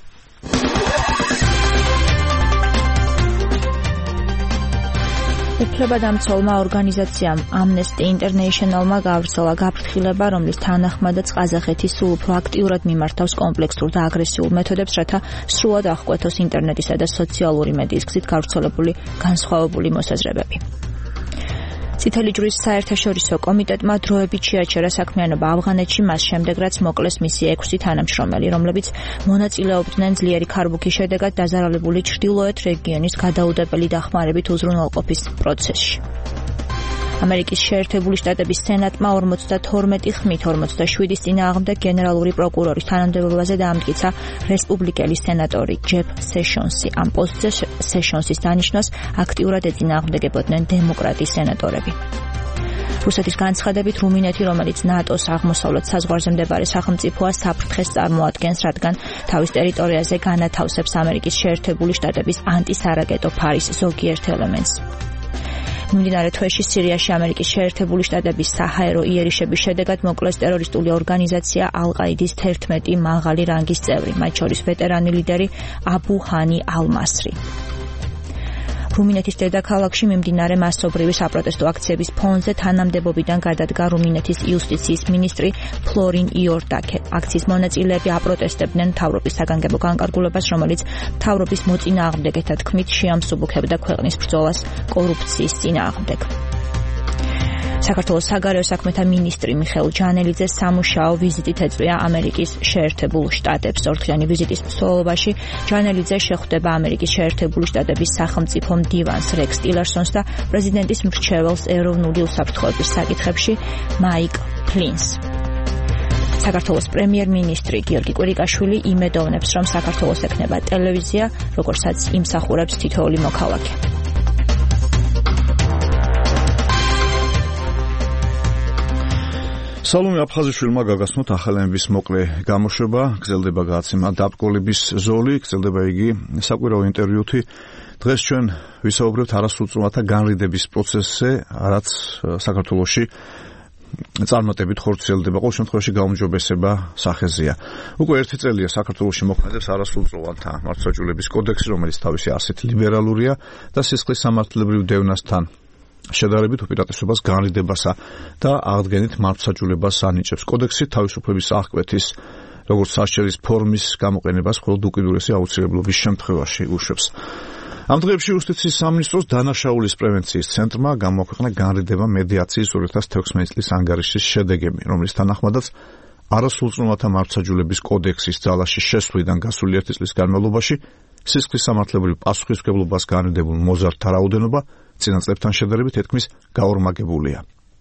უფლებადამცველმა ორგანიზაციამ Amnesty International-მა გავრცელა გაფრთხილება, რომლის თანახმადაც ყაზახეთი სულ უფრო აქტიურად მიმართავს კომპლექსურ და აგრესიულ მეთოდებს, რათა სრულად აღკვეთოს ინტერნეტისა და სოციალური მედიის გზით გავრცელებული განსხვავებული მოსაზრებები. წითელი ჯვრის საერთაშორისო კომიტეტმა დროებით შეაჩერა საქმიანობა ავღანეთში, მას შემდეგ რაც მოკლეს მისი ექვსი თანამშრომელი, რომლებიც მონაწილეობდნენ ძლიერი ქარბუქის შედეგად დაზარალებული ჩრდილოეთ რეგიონის გადაუდებელი დახმარებით უზრუნველყოფის პროცესში. ამერიკის შეერთებული შტატების სენატმა ორმოცდათორმეტი ხმით ორმოცდაშვიდის წინააღმდეგ გენერალური პროკურორის თანამდებობაზე დაამტკიცა რესპუბლიკელი სენატორი ჯეფ სეშონსი. ამ პოსტზე სეშონსის დანიშვნას აქტიურად ეწინააღმდეგებოდნენ დემოკრატი სენატორები. რუსეთის განცხადებით, რუმინეთი, რომელიც ნატოს აღმოსავლეთ საზღვარზე მდებარე სახელმწიფოა, საფრთხეს წარმოადგენს, რადგან თავის ტერიტორიაზე განათავსებს ამერიკის შეერთებული შტატების ანტისარაკეტო ფარის ზოგიერთ ელემენტს. მიმდინარე თვეში სირიაში ამერიკის შეერთებული შტატების საჰაერო იერიშების შედეგად მოკლეს ტერორისტული ორგანიზაცია ალ-ყაიდის თერთმეტი მაღალი რანგის წევრი, მათ შორის ვეტერანი ლიდერი აბუ ჰანი ალ-მასრი. რუმინეთის დედაქალაქში მიმდინარე მასობრივი საპროტესტო აქციების ფონზე თანამდებობიდან გადადგა რუმინეთის იუსტიციის მინისტრი ფლორინ იორდაკე. აქციის მონაწილეები აპროტესტებდნენ მთავრობის საგანგებო განკარგულებას, რომელიც მთავრობის მოწინააღმდეგეთა თქმით შეამსუბუქებდა ქვეყნის ბრძოლას კორუფციის წინააღმდეგ. საქართველოს საგარეო საქმეთა მინისტრი მიხეილ ჯანელიძე სამუშაო ვიზიტით ეწვია ამერიკის შეერთებულ შტატებს. ორთვლიანი ვიზიტის მსვლელობაში ჯანელიძე შეხვდება ამერიკის შეერთებული შტატების სახელმწიფო მდივანს რექს ტილერსონს და პრეზიდენტის მრჩეველს ეროვნული უსაფრთხოების საკითხებში მაიკ ფლინს. საქართველოს პრემიერ-მინისტრი გიორგი კვირიკაშვილი იმედოვნებს, რომ საქართველოს ექნება ტელევიზია, როგორცაც იმსახურებს თითოეული მოქალაქე. სალომე აფხაზიშვილმა გაგაცნოთ ახალენების მოკლე გამოშვება, გრძელდება გააცემა დაბკოლების ზოლი, გრძელდება იგი საკვირაო ინტერვიუთი. დღეს ჩვენ ვისაუბრებთ არასრულწლოვანთა განრიდების პროცესზე, რაც საქართველოში წარმატებით ხორციელდება, ყოველ შემთხვევაში გაუმჯობესება სახეზეა. უკვე ერთი წელია საქართველოში მოქმედებს არასრულწლოვანთა მართლმსაჯულების კოდექსი, რომელიც თავისი არსით ლიბერალურია და სისხლის სამართლებრივ დევნასთან შედარებით უპირატესობას განრიდებასა და აღდგენით მართლმსაჯულებას ანიჭებს. კოდექსი თავისუფლების აღკვეთის როგორც საშერის ფორმის გამოყენებას მხოლოდ უკიდურესი აუცილებლობის შემთხვევაში უშვებს. ამ დღეებში იუსტიციის სამინისტროს დანაშაულის პრევენციის ცენტრმა გამოაქვეყნა განრიდება მედიაციის ორი ათას თექვსმეტი წლის ანგარიშის შედეგები, რომლის თანახმადაც არასრულწლოვანთა მართლმსაჯულების კოდექსის ძალაში შესვლიდან გასული ერთი წლის განმავლობაში სისხლის სამართლებრივ პასუხისმგებლობას განრიდებულ მოზარდთა რაოდენობა წინა წლებთან შედარებით თითქმის გაორმაგებულია.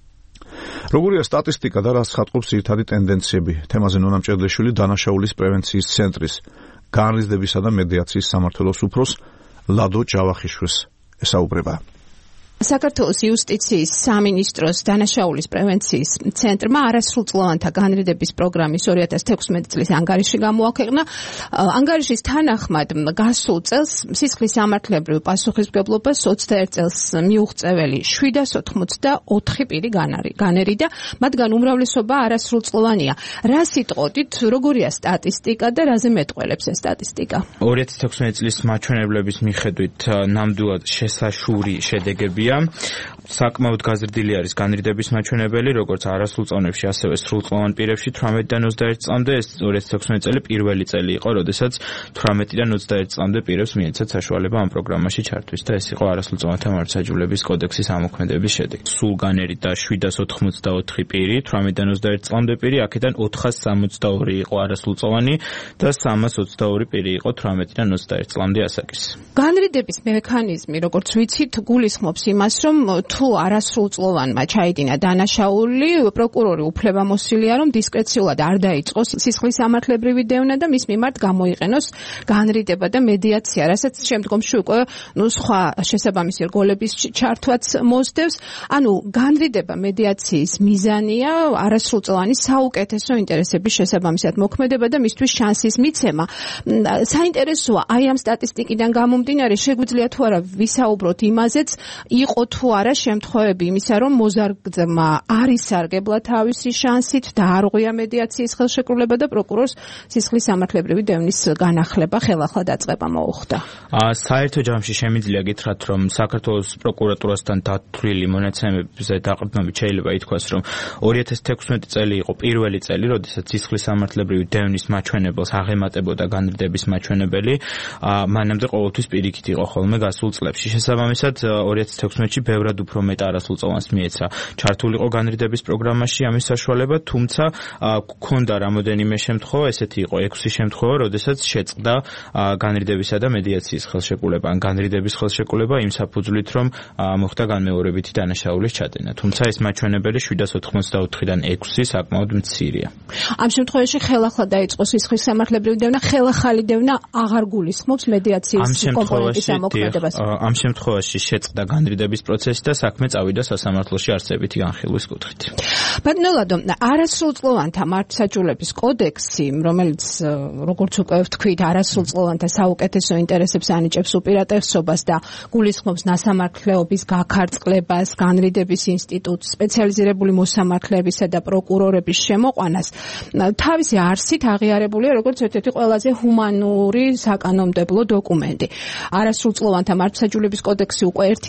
როგორია სტატისტიკა და რაც ხატყობს ძირითადი ტენდენციები? თემაზე ნონა მჭედლიშვილი დანაშაულის პრევენციის ცენტრის განრიდებისა და მედიაციის სამმართველოს უფროს ლადო ჯავახიშვილს ესაუბრება. საქართველოს იუსტიციის სამინისტროს დანაშაულის პრევენციის ცენტრმა არასრულწლოვანთა განრიდების პროგრამის ორი ათას თექვსმეტი წლის ანგარიში გამოაქვეყნა. ანგარიშის თანახმად გასულ წელს სისხლის სამართლებრივ პასუხისმგებლობას ოცდაერთ წელს მიუღწეველი შვიდას ოთხმოცდაოთხი პირი განერიდა, მათგან უმრავლესობა არასრულწლოვანია. რა სიტყვით, როგორია სტატისტიკა და რაზე მეტყველებს ეს სტატისტიკა? ორი ათას თექვსმეტი წლის მაჩვენებლების მიხედვით ნამდვილად შესაშური შედეგებია. საკმაოდ გაზრდილი არის განრიდების მაჩვენებელი, როგორც არასრულწლოვანებში, ასევე სრულწლოვან პირებში თვრამეტიდან ოცდაერთი წლამდე. ეს ორი ათას თექვსმეტი წელი პირველი წელი იყო, როდესაც თვრამეტიდან ოცდაერთი წლამდე პირებს მიეცათ საშუალება ამ პროგრამაში ჩართვის და ეს იყო არასრულწლოვანთა მართლმსაჯულების კოდექსის ამოქმედების შედეგი. სულ განერიდა შვიდას ოთხმოცდაოთხი პირი, თვრამეტიდან ოცდაერთი წლამდე პირი, აქედან ოთხას სამოცდაორი იყო არასრულწლოვანი და სამას ოცდაორი პირი იყო თვრამეტიდან ოცდაერთი წლამდე ასაკის. განრიდების მექანიზმი, როგორც ვიცით, გულისხმობს იმას, რომ თუ არასრულწლოვანმა ჩაიდინა დანაშაული, პროკურორი უფლებამოსილია, რომ დისკრეციულად არ დაიწყოს სისხლის სამართლებრივი დევნა და მის მიმართ გამოიყენოს განრიდება და მედიაცია, რასაც შემდგომში უკვე ნუ სხვა შესაბამისი რგოლების ჩართვაც მოსდევს. ანუ განრიდება მედიაციის მიზანია არასრულწლოვანის საუკეთესო ინტერესების შესაბამისად მოქმედება და მისთვის შანსის მიცემა. საინტერესოა, აი ამ სტატისტიკიდან გამომდინარე, შეგვიძლია თუ არა ვისაუბროთ იმაზეც, იყო თუ არა შემთხვევები იმისა, რომ მოზარდმა არ ისარგებლა თავისი შანსით და არ უღია მედიაციის ხელშეკრულება და პროკურორს სისხლის სამართლებრივი დევნის განახლება ხელახლა დაწყება მოუხდა. საერთო ჯამში შემიძლია გითხრათ, რომ საქართველოს პროკურატურასთან დათვლილი მონაცემებზე დაყრდნობით შეიძლება ითქვას, რომ ორი ათას თექვსმეტი წელი იყო პირველი წელი, როდესაც სისხლის სამართლებრივი დევნის მაჩვენებელს აღემატებოდა განრიდების მაჩვენებელი. მანამდე ყოველთვის პირიქით იყო ხოლმე გასულ წლებში. შესაბამისად, ორი ათას თექვსმეტში ბევრად უფრო მეტ არასრულწლოვანს მიეცა ჩართულიყო განრიდების პროგრამაში ამის საშუალება, თუმცა გქონდა რამოდენიმე შემთხვევა, ესეთი იყო ექვსი შემთხვევა, როდესაც შეწყდა განრიდებისა და მედიაციის ხელშეკრულება, ან განრიდების ხელშეკრულება იმ საფუძვლით, რომ მოხდა განმეორებითი დანაშაულის ჩადენა. თუმცა ეს მაჩვენებელი შვიდას ოთხმოცდაოთხიდან ექვსი საკმაოდ მცირეა. ამ შემთხვევაში ხელახლა დაიწყო სისხლის სამართლებრივი დევნა, ხელახალი დევნა აღარ გულისხმობს მედიაციის კომპონენტის ამოქმედებას. ამ შემთხვევაში შეწყდა განრიდების პროცესი და საქმე წავიდა სასამართლოში არსებითი განხილვის კუთხით. ბატონო ლადო, არასრულწლოვანთა მართლმსაჯულების კოდექსი, რომელიც როგორც უკვე ვთქვით, არასრულწლოვანთა საუკეთესო ინტერესებს ანიჭებს უპირატესობას და გულისხმობს ნასამართლეობის გაქარწყლებას, განრიდების ინსტიტუტს, სპეციალიზირებული მოსამართლეებისა და პროკურორების შემოყვანას, თავისი არსით აღიარებულია როგორც ერთ-ერთი ყველაზე ჰუმანური საკანონმდებლო დოკუმენტი. არასრულწლოვანთა მართლმსაჯულების კოდექსი უკვე ერთი წელია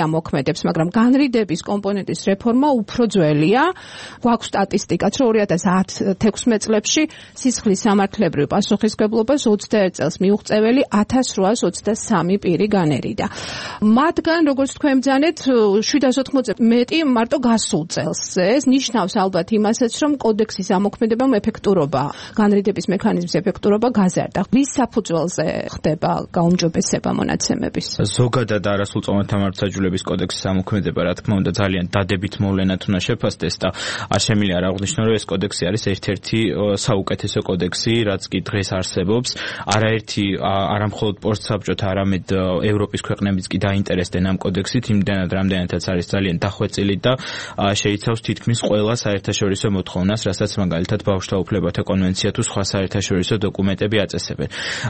ამოქმედებს, მაგრამ განრიდების კომპონენტის რეფორმა უფრო ძველია. გვაქვს სტატისტიკაც, რომ ორი ათას ათექვსმეტ წლებში სისხლის სამართლებრივ პასუხისმგებლობას ოცდაერთ წელს მიუღწეველი ათას რვაას ოცდასამი პირი განერიდა. მათგან, როგორც თქვენ ბრძანეთ, შვიდას ოთხმოცდაათზე მეტი მარტო გასულ წელს. ეს ნიშნავს ალბათ იმასაც, რომ კოდექსის ამოქმედებამ ეფექტურობა, განრიდების მექანიზმის ეფექტურობა გაზარდა. რის საფუძველზე ხდება გაუმჯობესება მონაცემების? ზოგადად არასრულწლოვანთა მართლმსაჯულების კოდექსის ამოქმედება, რა თქმა უნდა, ძალიან დადებით მოვლენად უნდა შეფასდეს და არ შემიძლია არ აღვნიშნო, რომ ეს კოდექსი არის ერთ-ერთი საუკეთესო კოდექსი, რაც კი დღეს არსებობს. არაერთი არამხოლოდ პოსტსაბჭოთა, არამედ ევროპის ქვეყნებიც კი დაინტერესდნენ ამ კოდექსით, იმდენად რამდენადაც არის ძალიან დახვეწილი და შეიცავს თითქმის ყველა საერთაშორისო მოთხოვნას, რასაც მაგალითად ბავშვთა უფლებათა კონვენცია თუ სხვა საერთაშორისო დოკუმენტები აწესებენ.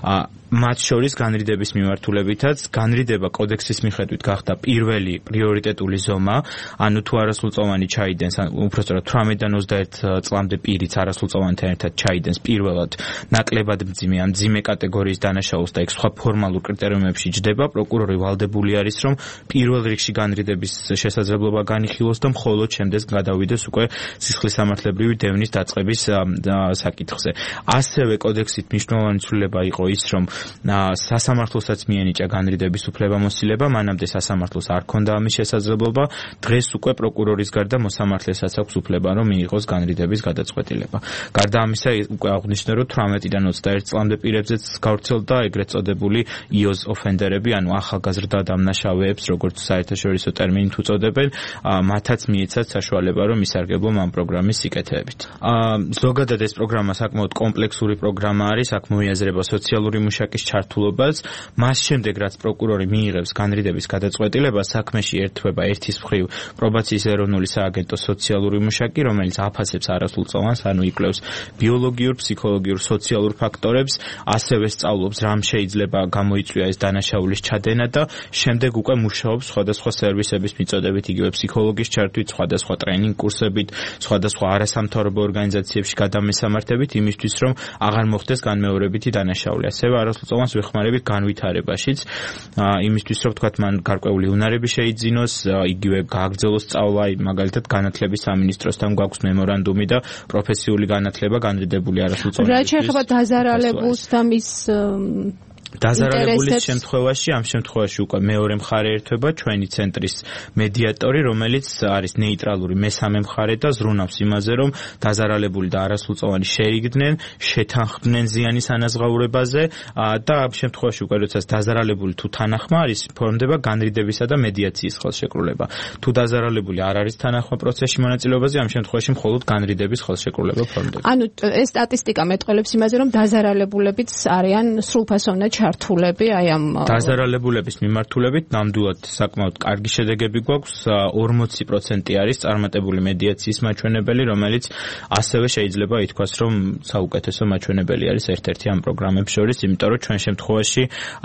მათ შორის განრიდების მიმართულებითაც განრიდება კოდექსის მიხედვით გახდა პირველი პრიორიტეტული ზომა, ანუ თუ არასრულწლოვანი ჩაიდენს, უბრალოდ თვრამეტიდან ოცდაერთ წლამდე პირიც არასრულწლოვანთან ერთად ჩაიდენს პირველად ნაკლებად მძიმე ან მძიმე კატეგორიის დანაშაულს და იქ სხვა ფორმალურ კრიტერიუმებში ჯდება, პროკურორი ვალდებული არის, რომ პირველ რიგში განრიდების შესაძლებლობა განიხილოს და მხოლოდ შემდეგ გადავიდეს უკვე სისხლის სამართლებრივი დევნის დაწყების საკითხზე. ასევე კოდექსით მნიშვნელოვანი ცვლილება იყო ის, რომ სასამართლოსაც მიენიჭა განრიდების უფლებამოსილება, მანამდე სასამართლოს არ ჰქონდა ამის შესაძლებლობა, დღეს უკვე პროკურორის გარდა მოსამართლესაც აქვს უფლება, რომ მიიღოს განრიდების გადაწყვეტილება. გარდა ამისა, უკვე აღვნიშნე, რომ თვრამეტიდან ოცდაერთ წლამდე პირებზეც გავრცელდა ეგრეთ წოდებული იოს ოფენდერები, ანუ ახალგაზრდა დამნაშავეებს, როგორც საერთაშორისო ტერმინით უწოდებენ, მათაც მიეცათ საშუალება, რომ ისარგებლონ ამ პროგრამის სიკეთეებით. ზოგადად ეს პროგრამა საკმაოდ კომპლექსური პროგრამა არის, აქ მოიაზრება სოციალური მუშაკის ჩართულობას, მას შემდეგ რაც პროკურორი მიიღებს განრიდების გადაწყვეტილებას, საქმეში ერთვება ერთის მხრივ პრობაციის ეროვნული სააგენტო სოციალური მუშაკი, რომელიც აფასებს არასრულწლოვანს, ანუ იკვლევს ბიოლოგიურ, ფსიქოლოგიურ, სოციალურ ფაქტორებს, ასევე სწავლობს, რამ შეიძლება გამოიწვია ეს დანაშაულის ჩადენა და შემდეგ უკვე მუშაობს სხვადასხვა სერვისების მიწოდებით, იგივე ფსიქოლოგის ჩართვით, სხვადასხვა ტრენინგ კურსებით, სხვადასხვა არასამთავრობო ორგანიზაციებში გადამესამართებით იმისთვის, რომ აღარ მოხდეს განმეორებითი დანაშაული. ასევე არასრულწლოვანს ვეხმარებით განვითარებაშიც, იმისთვის, რომ თქვათ მან გარკვეული უნარები შეიძინოს, იგივე გააგრძელოს სწავლა, მაგალითად განათლების სამინისტროსთან გვაქვს მემორანდუმი და პროფესიული განათლება განრიდებული არასრულწლოვანების. რა შეეხება დაზარალებულს და მის დაზარალებულის შემთხვევაში, ამ შემთხვევაში უკვე მეორე მხარე ერთვება ჩვენი ცენტრის მედიატორი, რომელიც არის ნეიტრალური მესამე მხარე და ზრუნავს იმაზე, რომ დაზარალებული და არასრულწლოვანი შეიგდნენ, შეთანხმდნენ ზიანის ანაზღაურებაზე და ამ შემთხვევაში უკვე როდესაც დაზარალებული თუ თანახმა არის, ფორმდება განრიდებისა და მედიაციის ხელშეკრულება. თუ დაზარალებული არ არის თანახმა პროცესში მონაწილეობაზე, ამ შემთხვევაში მხოლოდ განრიდების ხელშეკრულება ფორმდება. ანუ ეს სტატისტიკა მეტყველებს იმაზე, რომ დაზარალებულებიც არიან სრულფასოვნად ჩართულები აი ამ დაზარალებულების მიმართულებით ნამდვილად საკმაოდ კარგი შედეგები გვაქვს. ორმოცი პროცენტი არის წარმატებული მედიაციის მაჩვენებელი, რომელიც ასევე შეიძლება ითქვას, რომ საუკეთესო მაჩვენებელი არის ერთ-ერთი ამ პროგრამებს შორის, იმიტომ რომ ჩვენ შემთხვევაში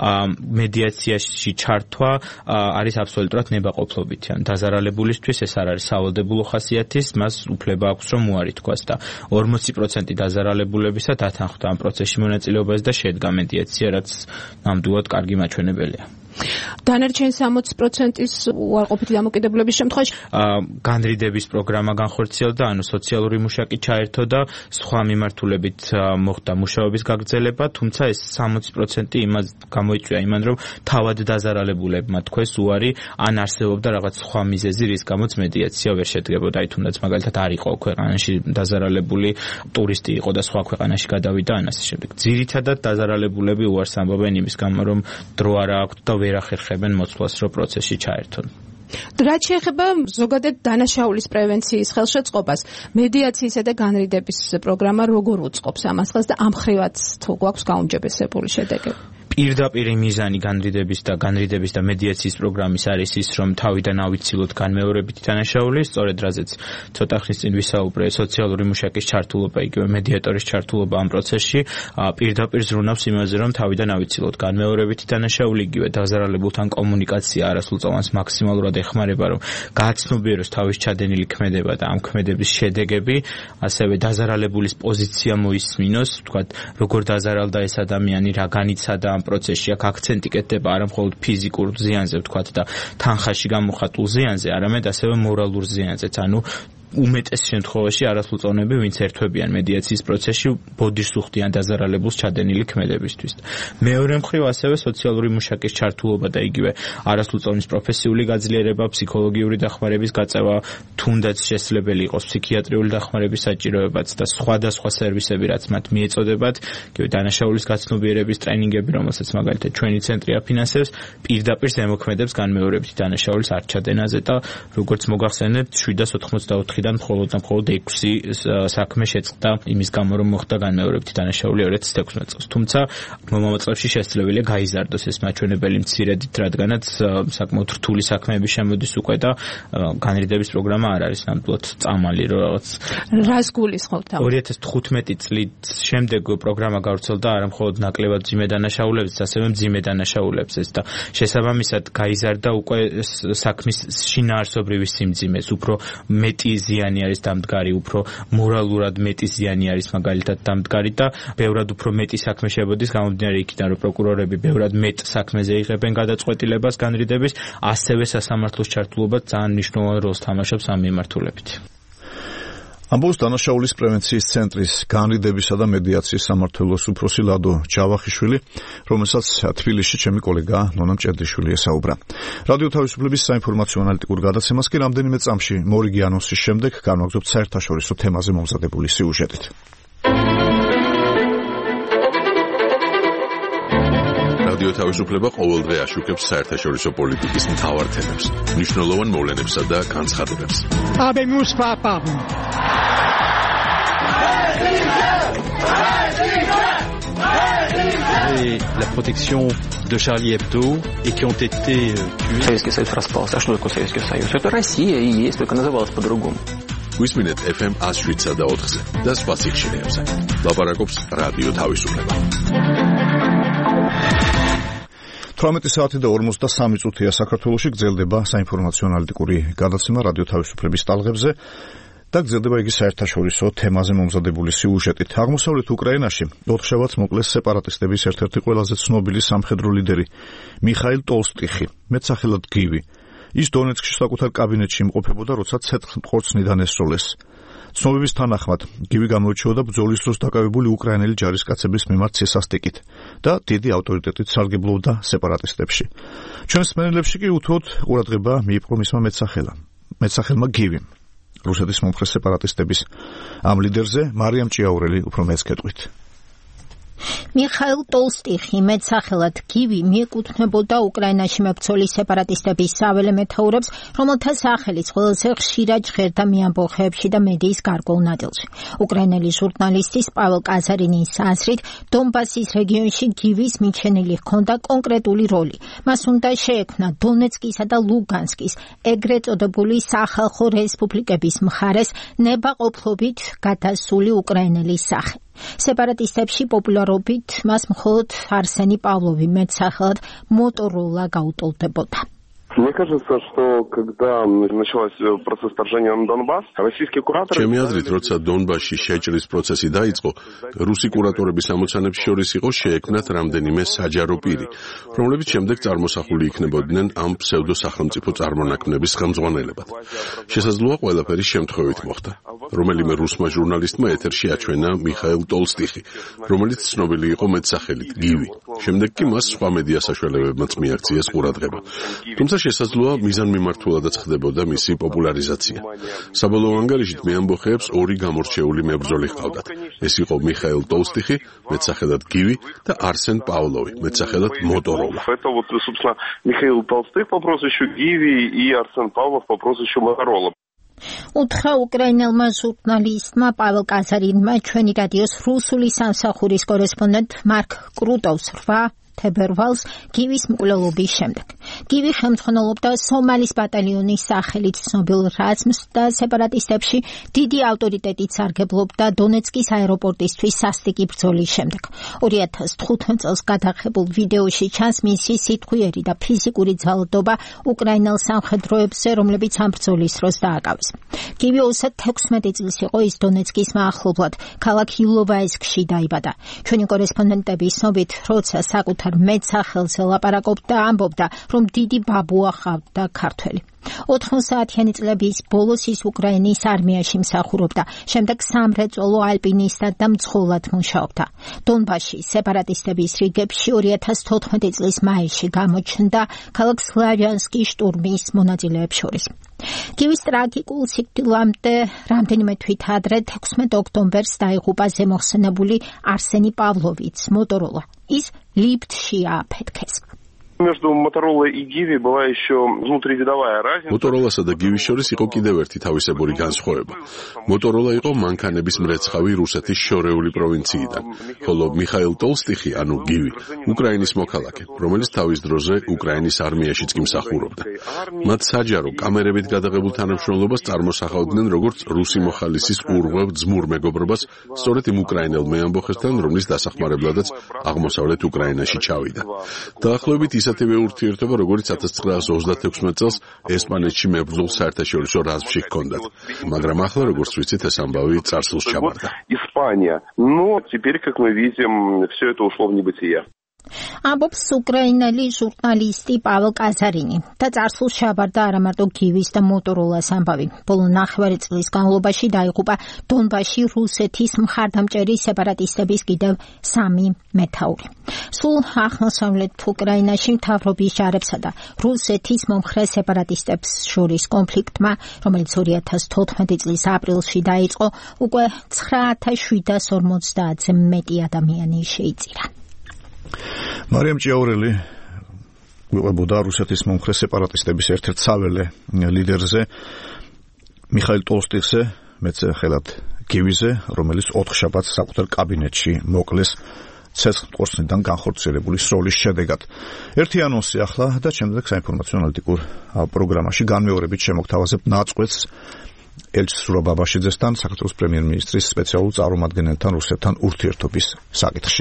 მედიაციაში ჩართვა არის აბსოლუტურად ნებაყოფლობითი. ან დაზარალებულისთვის ეს არ არის სავალდებულო ხასიათის, მას უფლება აქვს, რომ უარი თქვას და ორმოცი პროცენტი დაზარალებულებისა დათანხმდა ამ პროცესში მონაწილეობაზე და შედგა მედიაცია, რაც ნამდვილად კარგი მაჩვენებელია. დანარჩენ სამოცი პროცენტის უარყოფითი დამოკიდებულების შემთხვევაში განრიდების პროგრამა განხორციელდა, ანუ სოციალური მუშაკი ჩაერთო და სხვა მიმართულებით მოხდა მუშაობის გაგრძელება, თუმცა ეს სამოცი პროცენტი იმას გამოიწვია იმან, რომ თავად დაზარალებულებმა თქვეს უარი, ან არსებობდა რაღაც სხვა მიზეზი, რის გამოც მედიაცია ვერ შედგებოდა, აი თუნდაც მაგალითად არ იყო ქვეყანაში დაზარალებული, ტურისტი იყო და სხვა ქვეყანაში გადავიდა, ან ასე შემდეგ. ძირითადად დაზარალებულები უარს ამბობენ იმის გამო, რომ დრო არ აქვთ და ვერ ახერხებენ მოცვლას, რომ პროცესში ჩაერთონ. რაც შეეხება ზოგადად დანაშაულის პრევენციის ხელშეწყობას, მედიაციისა და განრიდების პროგრამა როგორ უწყობს ამას ხელს და ამ ხრივაც თუ გვაქვს გაუმჯობესებული შედეგები? პირდაპირ მიზანი განრიდების და განრიდების და მედიაციის პროგრამის არის ის, რომ თავიდან ავიცილოთ განმეორებითი დანაშაული, სწორედ რაზეც ცოტა ხნის წინ ვისაუბრე, სოციალური მუშაკის ჩართულობა, იგივე მედიატორის ჩართულობა ამ პროცესში პირდაპირ ზრუნავს იმაზე, რომ თავიდან ავიცილოთ განმეორებითი დანაშაული, იგივე დაზარალებულთან კომუნიკაცია არასრულწლოვანს მაქსიმალურად ეხმარება, რომ გააცნობიეროს თავის ჩადენილი ქმედება და ამ ქმედების შედეგები, ასევე დაზარალებულის პოზიცია მოისმინოს, თქვათ, როგორ დაზარალდა ეს ადამიანი, რა განიცადა ამ პროცესში აქ აქცენტი კეთდება არა მხოლოდ ფიზიკურ ზიანზე ვთქვათ და თანხაში გამოხატულ ზიანზე, არამედ ასევე მორალურ ზიანზეც, ანუ უმეტეს შემთხვევაში არასრულწლოვნები ვინც ერთვებიან მედიაციის პროცესში ბოდიშს უხდიან დაზარალებულს ჩადენილი ქმედებისთვის. მეორე მხრივ ასევე სოციალური მუშაკის ჩართულობა და იგივე არასრულწლოვნის პროფესიული გაძლიერება, ფსიქოლოგიური დახმარების გაწევა, თუნდაც შესაძლებელი იყოს ფსიქიატრიული დახმარების საჭიროებაც და სხვადასხვა სერვისები, რაც მათ მიეწოდებათ, იგივე დანაშაულის გაცნობიერების ტრენინგები, რომელსაც მაგალითად ჩვენი ცენტრი აფინანსებს, პირდაპირ ზემოქმედებს განმეორებითი დანაშაულის არ ჩადენაზე და როგორც მოგახსენებთ, შვიდას ოთხმოცდაოთხი დან მხოლოდ და მხოლოდ ექვსი საქმე შეწყდა იმის გამო, რომ მოხდა განმეორებითი დანაშაული ორი ათას თექვსმეტ წელს. თუმცა მომავალ წლებში შესაძლებელია გაიზარდოს ეს მაჩვენებელი მცირედით, რადგანაც საკმაოდ რთული საქმეები შემოდის უკვე და განრიდების პროგრამა არ არის ნამდვილად წამალი, რომ რაღაც რას გულისხმობთ? ორი ათას თხუთმეტი წლის შემდეგ პროგრამა გავრცელდა არა მხოლოდ ნაკლებად მძიმე დანაშაულებზეც, ასევე მძიმე დანაშაულებზეც და შესაბამისად გაიზარდა უკვე საქმის შინაარსობრივი სიმძიმეს, უფრო მეტი ზიანი არის დამდგარი, უფრო მორალურად მეტი ზიანი არის მაგალითად დამდგარი და ბევრად უფრო მეტი საქმე შევოდის გამომდინარე იქიდან, რომ პროკურორები ბევრად მეტ საქმეზე იღებენ გადაწყვეტილებას განრიდების, ასევე სასამართლოს ჩართულობა ძალიან მნიშვნელოვან როლს თამაშობს ამ მიმართულებით. ამბობს დანაშაულის პრევენციის ცენტრის განრიდებისა და მედიაციის სამმართველოს უფროსი ლადო ჯავახიშვილი, რომელსაც თბილისში ჩემი კოლეგა ნონა მჭედიშვილი ესაუბრა. რადიო თავისუფლების საინფორმაციო ანალიტიკურ გადაცემას კი რამდენიმე წამში მორიგი ანონსის შემდეგ განვაგრძობთ საერთაშორისო თემაზე მომზადებული სიუჟეტით. რადიო თავისუფლება ყოველდღე აშუქებს საერთაშორისო პოლიტიკის მთავარ თემებს, მნიშვნელოვან მოვლენებსა და განცხადებებს. Habemus papam. Et la protection de Charlie Hebdo et qui ont été tués. Советский Союз распался. А что такое Советский Союз? Это Россия и есть, только называлась по-другому. Висминет эф эм one oh seven და ოთხზე და სხვა სიხშირეებზე. ლაპარაკობს რადიო თავისუფლება. თვრამეტი საათი და ორმოცდასამი წუთია საქართველოში გრძელდება საინფორმაციო ანალიტიკური გადაცემა რადიო თავისუფლების ტალღებზე და გრძელდება იგი საერთაშორისო თემაზე მომზადებული სიუჟეტით. აღმოსავლეთ უკრაინაში ოთხშაბათს მოკლეს სეპარატისტების ერთ-ერთი ყველაზე ცნობილი სამხედრო ლიდერი მიხაილ ტოლსტიხი, მეტსახელად გივი. ის დონეცკში საკუთარ კაბინეტში იმყოფებოდა, როცა ცეცხლმყორცნიდან ესროლეს. ცნობების თანახმად, გივი გამოირჩეოდა ბრძოლის დროს დაკავებული უკრაინელი ჯარისკაცების მიმართ სისასტიკით და დიდი ავტორიტეტით სარგებლობდა სეპარატისტებში. ჩვენს მსმენელებში კი უთუოდ ყურადღება მიიპყრო მისმა მეტსახელამ, მეტსახელმა გივიმ. რუსეთის მომხრე სეპარატისტების ამ ლიდერზე მარიამ ჭიაურელი უფრო მეც გეტყვით. მიხაილ ტოლსტიხი მეტსახელად გივი მიეკუთვნებოდა უკრაინაში მებრძოლი სეპარატისტების საველე მეთაურებს, რომელთა სახელიც ყველაზე ხშირად ჟღერდა მეამბოხეებში და მედიის გარკვეულ ნაწილში. უკრაინელი ჟურნალისტის პაվել კაზარინის აზრით, დონბასის რეგიონში გივის მიჩენილი ჰქონდა კონკრეტული როლი. მას უნდა შეექმნა დონეცკისა და ლუგანსკის ეგრეთ წოდებული სახალხო რესპუბლიკების მხარეს ნებაყოფლობით გადასული უკრაინელის სახე. სეპარატისტებში პოპულარობით მას მხოლოდ არსენი პავლოვი მეტსახელად მოტოროლა გაუტოლდებოდა. Мне кажется, что когда начался процесс вторжения на Донбасс, российские кураторы... ჩემი აზრით, როცა დონბასში შეჭრის პროცესი დაიწყო, რუსი კურატორების ამოცანებს შორის იყო შეექმნათ რამდენიმე საჯარო პირი, რომლებიც შემდეგ წარმოსახული იქნებოდნენ ამ ფსევდო-სახელმწიფო წარმონაქმნების ხელმძღვანელებად. შესაძლოა ყველაფერი შემთხვევით მოხდა. რომელიმე რუსმა ჟურნალისტმა ეთერში აჩვენა მიხაილ ტოლსტიხი, რომელიც ცნობილი იყო მეტსახელით გივი. შემდეგ კი მას სხვა მედია საშუალებებმაც მიაქციეს ყურადღება. თუმცა შესაძლოა მიზანმიმართულადაც ხდებოდა მისი პოპულარიზაცია. საბოლოო ანგარიშით მეამბოხეებს ორი გამორჩეული მებრძოლი ჰყავდათ. ეს იყო მიხაილ ტოლსტიხი, მეტსახელად გივი და არსენ პავლოვი, მეტსახელად მოტოროლა. Это вот, собственно, Михаил Толстых по прозвищу Гиви и Арсен Павлов по прозвищу Моторола. უთხრა უკრაინელმა ჟურნალისტმა პაվել კაზარინმა ჩვენი რადიოს რუსული სამსახურის კორესპონდენტ მარკ კრუტოვს რვა თებერვალს გივის მკვლელობის შემდეგ. გივი ხელმძღვანელობდა სომალის ბატალიონის სახელით ცნობილ რაზმს და სეპარატისტებში დიდი ავტორიტეტით სარგებლობდა დონეცკის აეროპორტისთვის სასტიკი ბრძოლის შემდეგ. ორი ათას თხუთმეტ წელს გადაღებულ ვიდეოში ჩანს მისი სიტყვიერი და ფიზიკური ძალადობა უკრაინელ სამხედროებზე, რომლებიც ამ ბრძოლის დროს დააკავეს. გივი ოცდათექვსმეტი წლის იყო, ის დონეცკის მახლობლად, ქალაქ ილოვაისკში დაიბადა. ჩვენი კორესპონდენტების ცნობით, როცა საკუთარ საკუთარ მეტსახელზე ლაპარაკობდა და ამბობდა, რომ დიდი ბაბუა ხავდა ქართველი. ოთხმოცდაათი საათიანი წლების ბოლოს ის უკრაინის არმიაში მსახურობდა, შემდეგ სამრეწველო ალპინისტად და მძღოლად მუშაობდა. დონბასში სეპარატისტების რიგებში ორი ათას თოთხმეტი წლის მაისში გამოჩნდა ქალაქ სლავიანსკის შტურმის მონაწილეებს შორის. კიევის ტრაგიკულ სიკვდილამდე რამდენიმე თვით ადრე თექვსმეტ ოქტომბერს დაიღუპა ზემოხსენებული არსენი პავლოვიც, Motorola. ის ლიფტში ააფეთქეს. Между Моторолой и Гиви была еще внутривидовая разница. Motorolასა და გივის შორის იყო კიდევ ერთი თავისებური განსხვავება. Motorola იყო მანქანების მრეცხავი რუსეთის შორეული პროვინციიდან, ხოლო მიხაილ ტოლსტიხი, ანუ გივი, უკრაინის მოქალაქე, რომელიც თავის დროზე უკრაინის არმიაშიც კი მსახურობდა. მათ საჯარო კამერებით გადაღებულ თანამშრომლობას წარმოსახავდნენ როგორც რუსი მოხალისის ურღვევ ძმურ მეგობრობას, სწორედ იმ უკრაინელ მეამბოხესთან, რომლის დასახმარებლადაც აღმოსავლეთ უკრაინაში ჩავიდა. დაახლოებით ისეთივე ურთიერთობა, როგორც ათას ცხრაასი ოცდათექვსმეტ წელს ესპანეთში მებრძოლ საერთაშორისო რაზმში ჰქონდათ. მაგრამ ახლა, როგორც ვიცით, ეს ამბავი წარსულს ჩაბარდა. Испания. Но теперь, как мы видим, все это ушло в небытие. ამბობს უკრაინელი ჟურნალისტი პაվել კაზარინი და წარსულს ჩაბარდა არა მარტო გივის და Motorolას ამბავი. ბოლო ნახევარი წლის განმავლობაში დაიღუპა დონბასში რუსეთის მხარდამჭერი სეპარატისტების კიდევ სამი მეთაური. სულ აღმოსავლეთ უკრაინაში მთავრობის ჯარებსა და რუსეთის მომხრე სეპარატისტებს შორის კონფლიქტმა, რომელიც ორი ათას თოთხმეტი წლის აპრილში დაიწყო, უკვე ცხრა ათას შვიდას ორმოცდაათზე მეტი ადამიანი შეიწირა. მარიამ ჭიაურელი გვიყვებოდა რუსეთის მომხრე სეპარატისტების ერთ-ერთ საველე ლიდერზე მიხაილ ტოლსტიხზე, მეცე ხელად გივიზე, რომელიც ოთხშაბათს საკუთარ კაბინეტში მოკლეს ცეცხლტყორცნიდან განხორციელებული სროლის შედეგად. ერთი ანონსი ახლა და შემდეგ საინფორმაციო ანალიტიკურ პროგრამაში განმეორებით შემოგთავაზებთ ნაწყვეტს ელჩ სურაბ აბაშიძესთან, საქართველოს პრემიერ-მინისტრის სპეციალურ წარმომადგენელთან რუსეთთან ურთიერთობის საკითხში.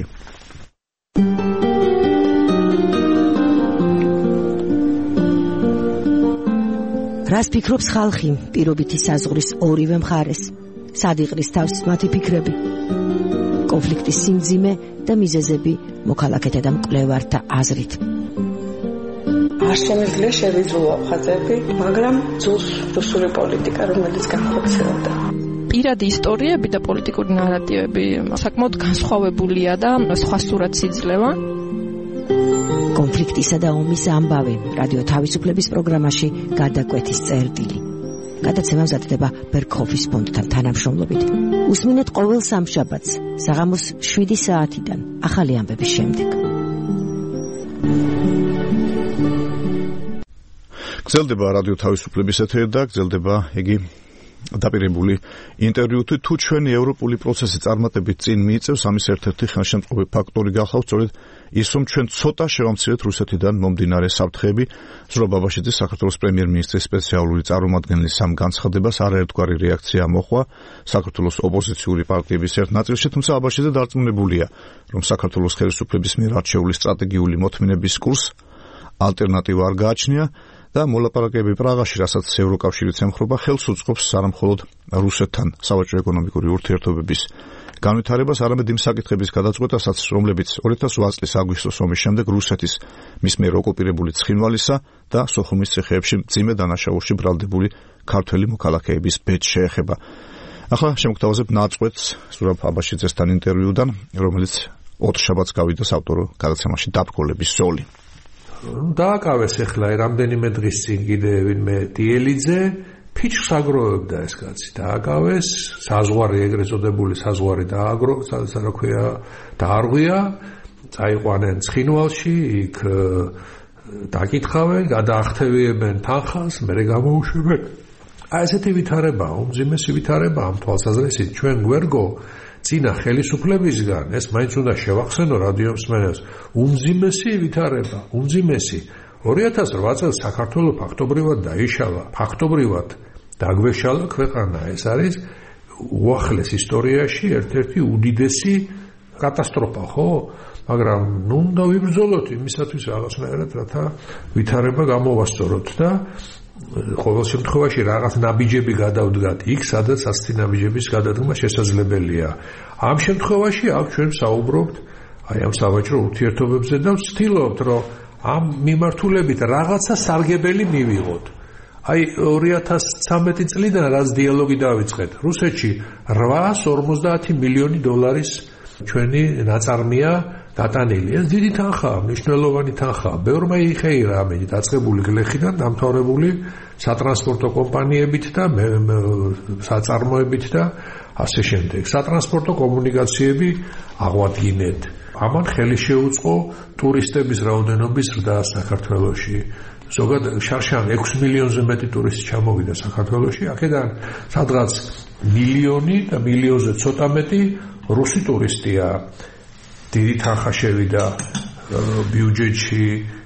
რას ფიქრობს ხალხი პირობითი საზღვრის ორივე მხარეს? სად იყრის თავს მათი ფიქრები? კონფლიქტის სიმძიმე და მიზეზები მოქალაქეთა და მკვლევართა აზრით. არ შემიძლია შევიძულო აფხაზები, მაგრამ ძულს რუსული პოლიტიკა, რომელიც განხორციელდა. პირადი ისტორიები და პოლიტიკური ნარატივები საკმაოდ განსხვავებულია და სხვა სურათს იძლევა. კონფლიქტისა და ომის ამბავი რადიო თავისუფლების პროგრამაში გადაკვეთის წერტილი. გადაცემა მზადდება ბერქოფის ფონდთან თანამშრომლობით. უსმინეთ ყოველ სამშაბათს საღამოს შვიდი საათიდან ახალი ამბების შემდეგ. გრძელდება რადიო თავისუფლების ეთერი და გრძელდება იგი დაპირებული ინტერვიუ თუ ჩვენი ევროპული პროცესი წარმატებით წინ მიიწევს, ამის ერთ-ერთი ხელშემწყობი ფაქტორი გახლავთ სწორედ ის, რომ ჩვენ ცოტა შევამცირეთ რუსეთიდან მომდინარე საფრთხეები. სურაბ აბაშიძის საქართველოს პრემიერ-მინისტრის სპეციალური წარმომადგენლის ამ განცხადებას არაერთგვარი რეაქცია მოჰყვა საქართველოს ოპოზიციური პარტიების ერთ ნაწილში, თუმცა აბაშიძე დარწმუნებულია, რომ საქართველოს ხელისუფლების მიერ არჩეული სტრატეგიული მოთმინების კურსს ალტერნატივა არ გააჩნია და მოლაპარაკებები პრაღაში, რასაც ევროკავშირიც ემხრობა, ხელს უწყობს არამხოლოდ რუსეთთან სავაჭრო ეკონომიკური ურთიერთობების განვითარებას, არამედ იმ საკითხების გადაწყვეტასაც, რომლებიც ორი ათას ოთხ წლის აგვისტოს ომის შემდეგ რუსეთის მის მიერ ოკუპირებული ცხინვალისა და სოხუმის ციხეებში მძიმე დანაშაულში ბრალდებული ქართველი მოქალაქეების ბედს შეეხება. ახლა შემოგთავაზებთ ნაწყვეტს სურაბ აბაშიძესთან ინტერვიუდან, რომელიც ოთხშაბათს გავიდა საავტორო გადაცემაში დაბრკოლების ზოლი. დააკავეს ახლა რამდენიმე დღის წინ კიდე ვინმე დიელიძე ფიჩს აგროვებდა ეს კაცი, დააკავეს საზღვარი, ეგრეთ წოდებული საზღვარი დააგრო, რა ქვია, დაარღვია, წაიყვანენ ცხინვალში, იქ დაკითხავენ, გადაახტევიებენ თანხას, მერე გამოუშვებენ. აი ესეთი ვითარება, უმძიმესი ვითარება ამ თვალსაზრისით ჩვენ გვერგო წინა ხელისუფლებისგან, ეს მაინც უნდა შევახსენო რადიო მსმენელს, უმძიმესი ვითარება, უმძიმესი. ორი ათას ოთხ წელს საქართველო ფაქტობრივად დაიშალა, ფაქტობრივად დაგვეშალა ქვეყანა. ეს არის უახლეს ისტორიაში ერთ-ერთი უდიდესი კატასტროფა, ხო? მაგრამ ნუ უნდა ვიბრძოლოთ იმისათვის რაღაცნაირად, რათა ვითარება გამოვასწოროთ და ყოველ შემთხვევაში რაღაც ნაბიჯები გადავდგათ იქ, სადაც ასეთი ნაბიჯების გადადგმა შესაძლებელია. ამ შემთხვევაში აქ ჩვენ საუბრობთ აი ამ სავაჭრო ურთიერთობებზე და ვცდილობთ, რომ ამ მიმართულებით რაღაცა სარგებელი მივიღოთ. აი ორი ათას ცხრამეტი წლიდან რაც დიალოგი დავიწყეთ, რუსეთში რვაას ორმოცდაათი მილიონი დოლარის ჩვენი ნაწარმია დატანილი. ეს დიდი თანხაა, მნიშვნელოვანი თანხაა. ბევრმა იხეირა ამით დაწყებული გლეხიდან დამთავრებული სატრანსპორტო კომპანიებით და საწარმოებით და ასე შემდეგ. სატრანსპორტო კომუნიკაციები აღვადგინეთ. ამან ხელი შეუწყო ტურისტების რაოდენობის ზრდა საქართველოში. ზოგადად შარშან ექვსი მილიონზე მეტი ტურისტი ჩამოვიდა საქართველოში. აქედან სადღაც მილიონი და მილიონზე ცოტა მეტი რუსი ტურისტია. დიდი თანხა შევიდა ბიუჯეტში,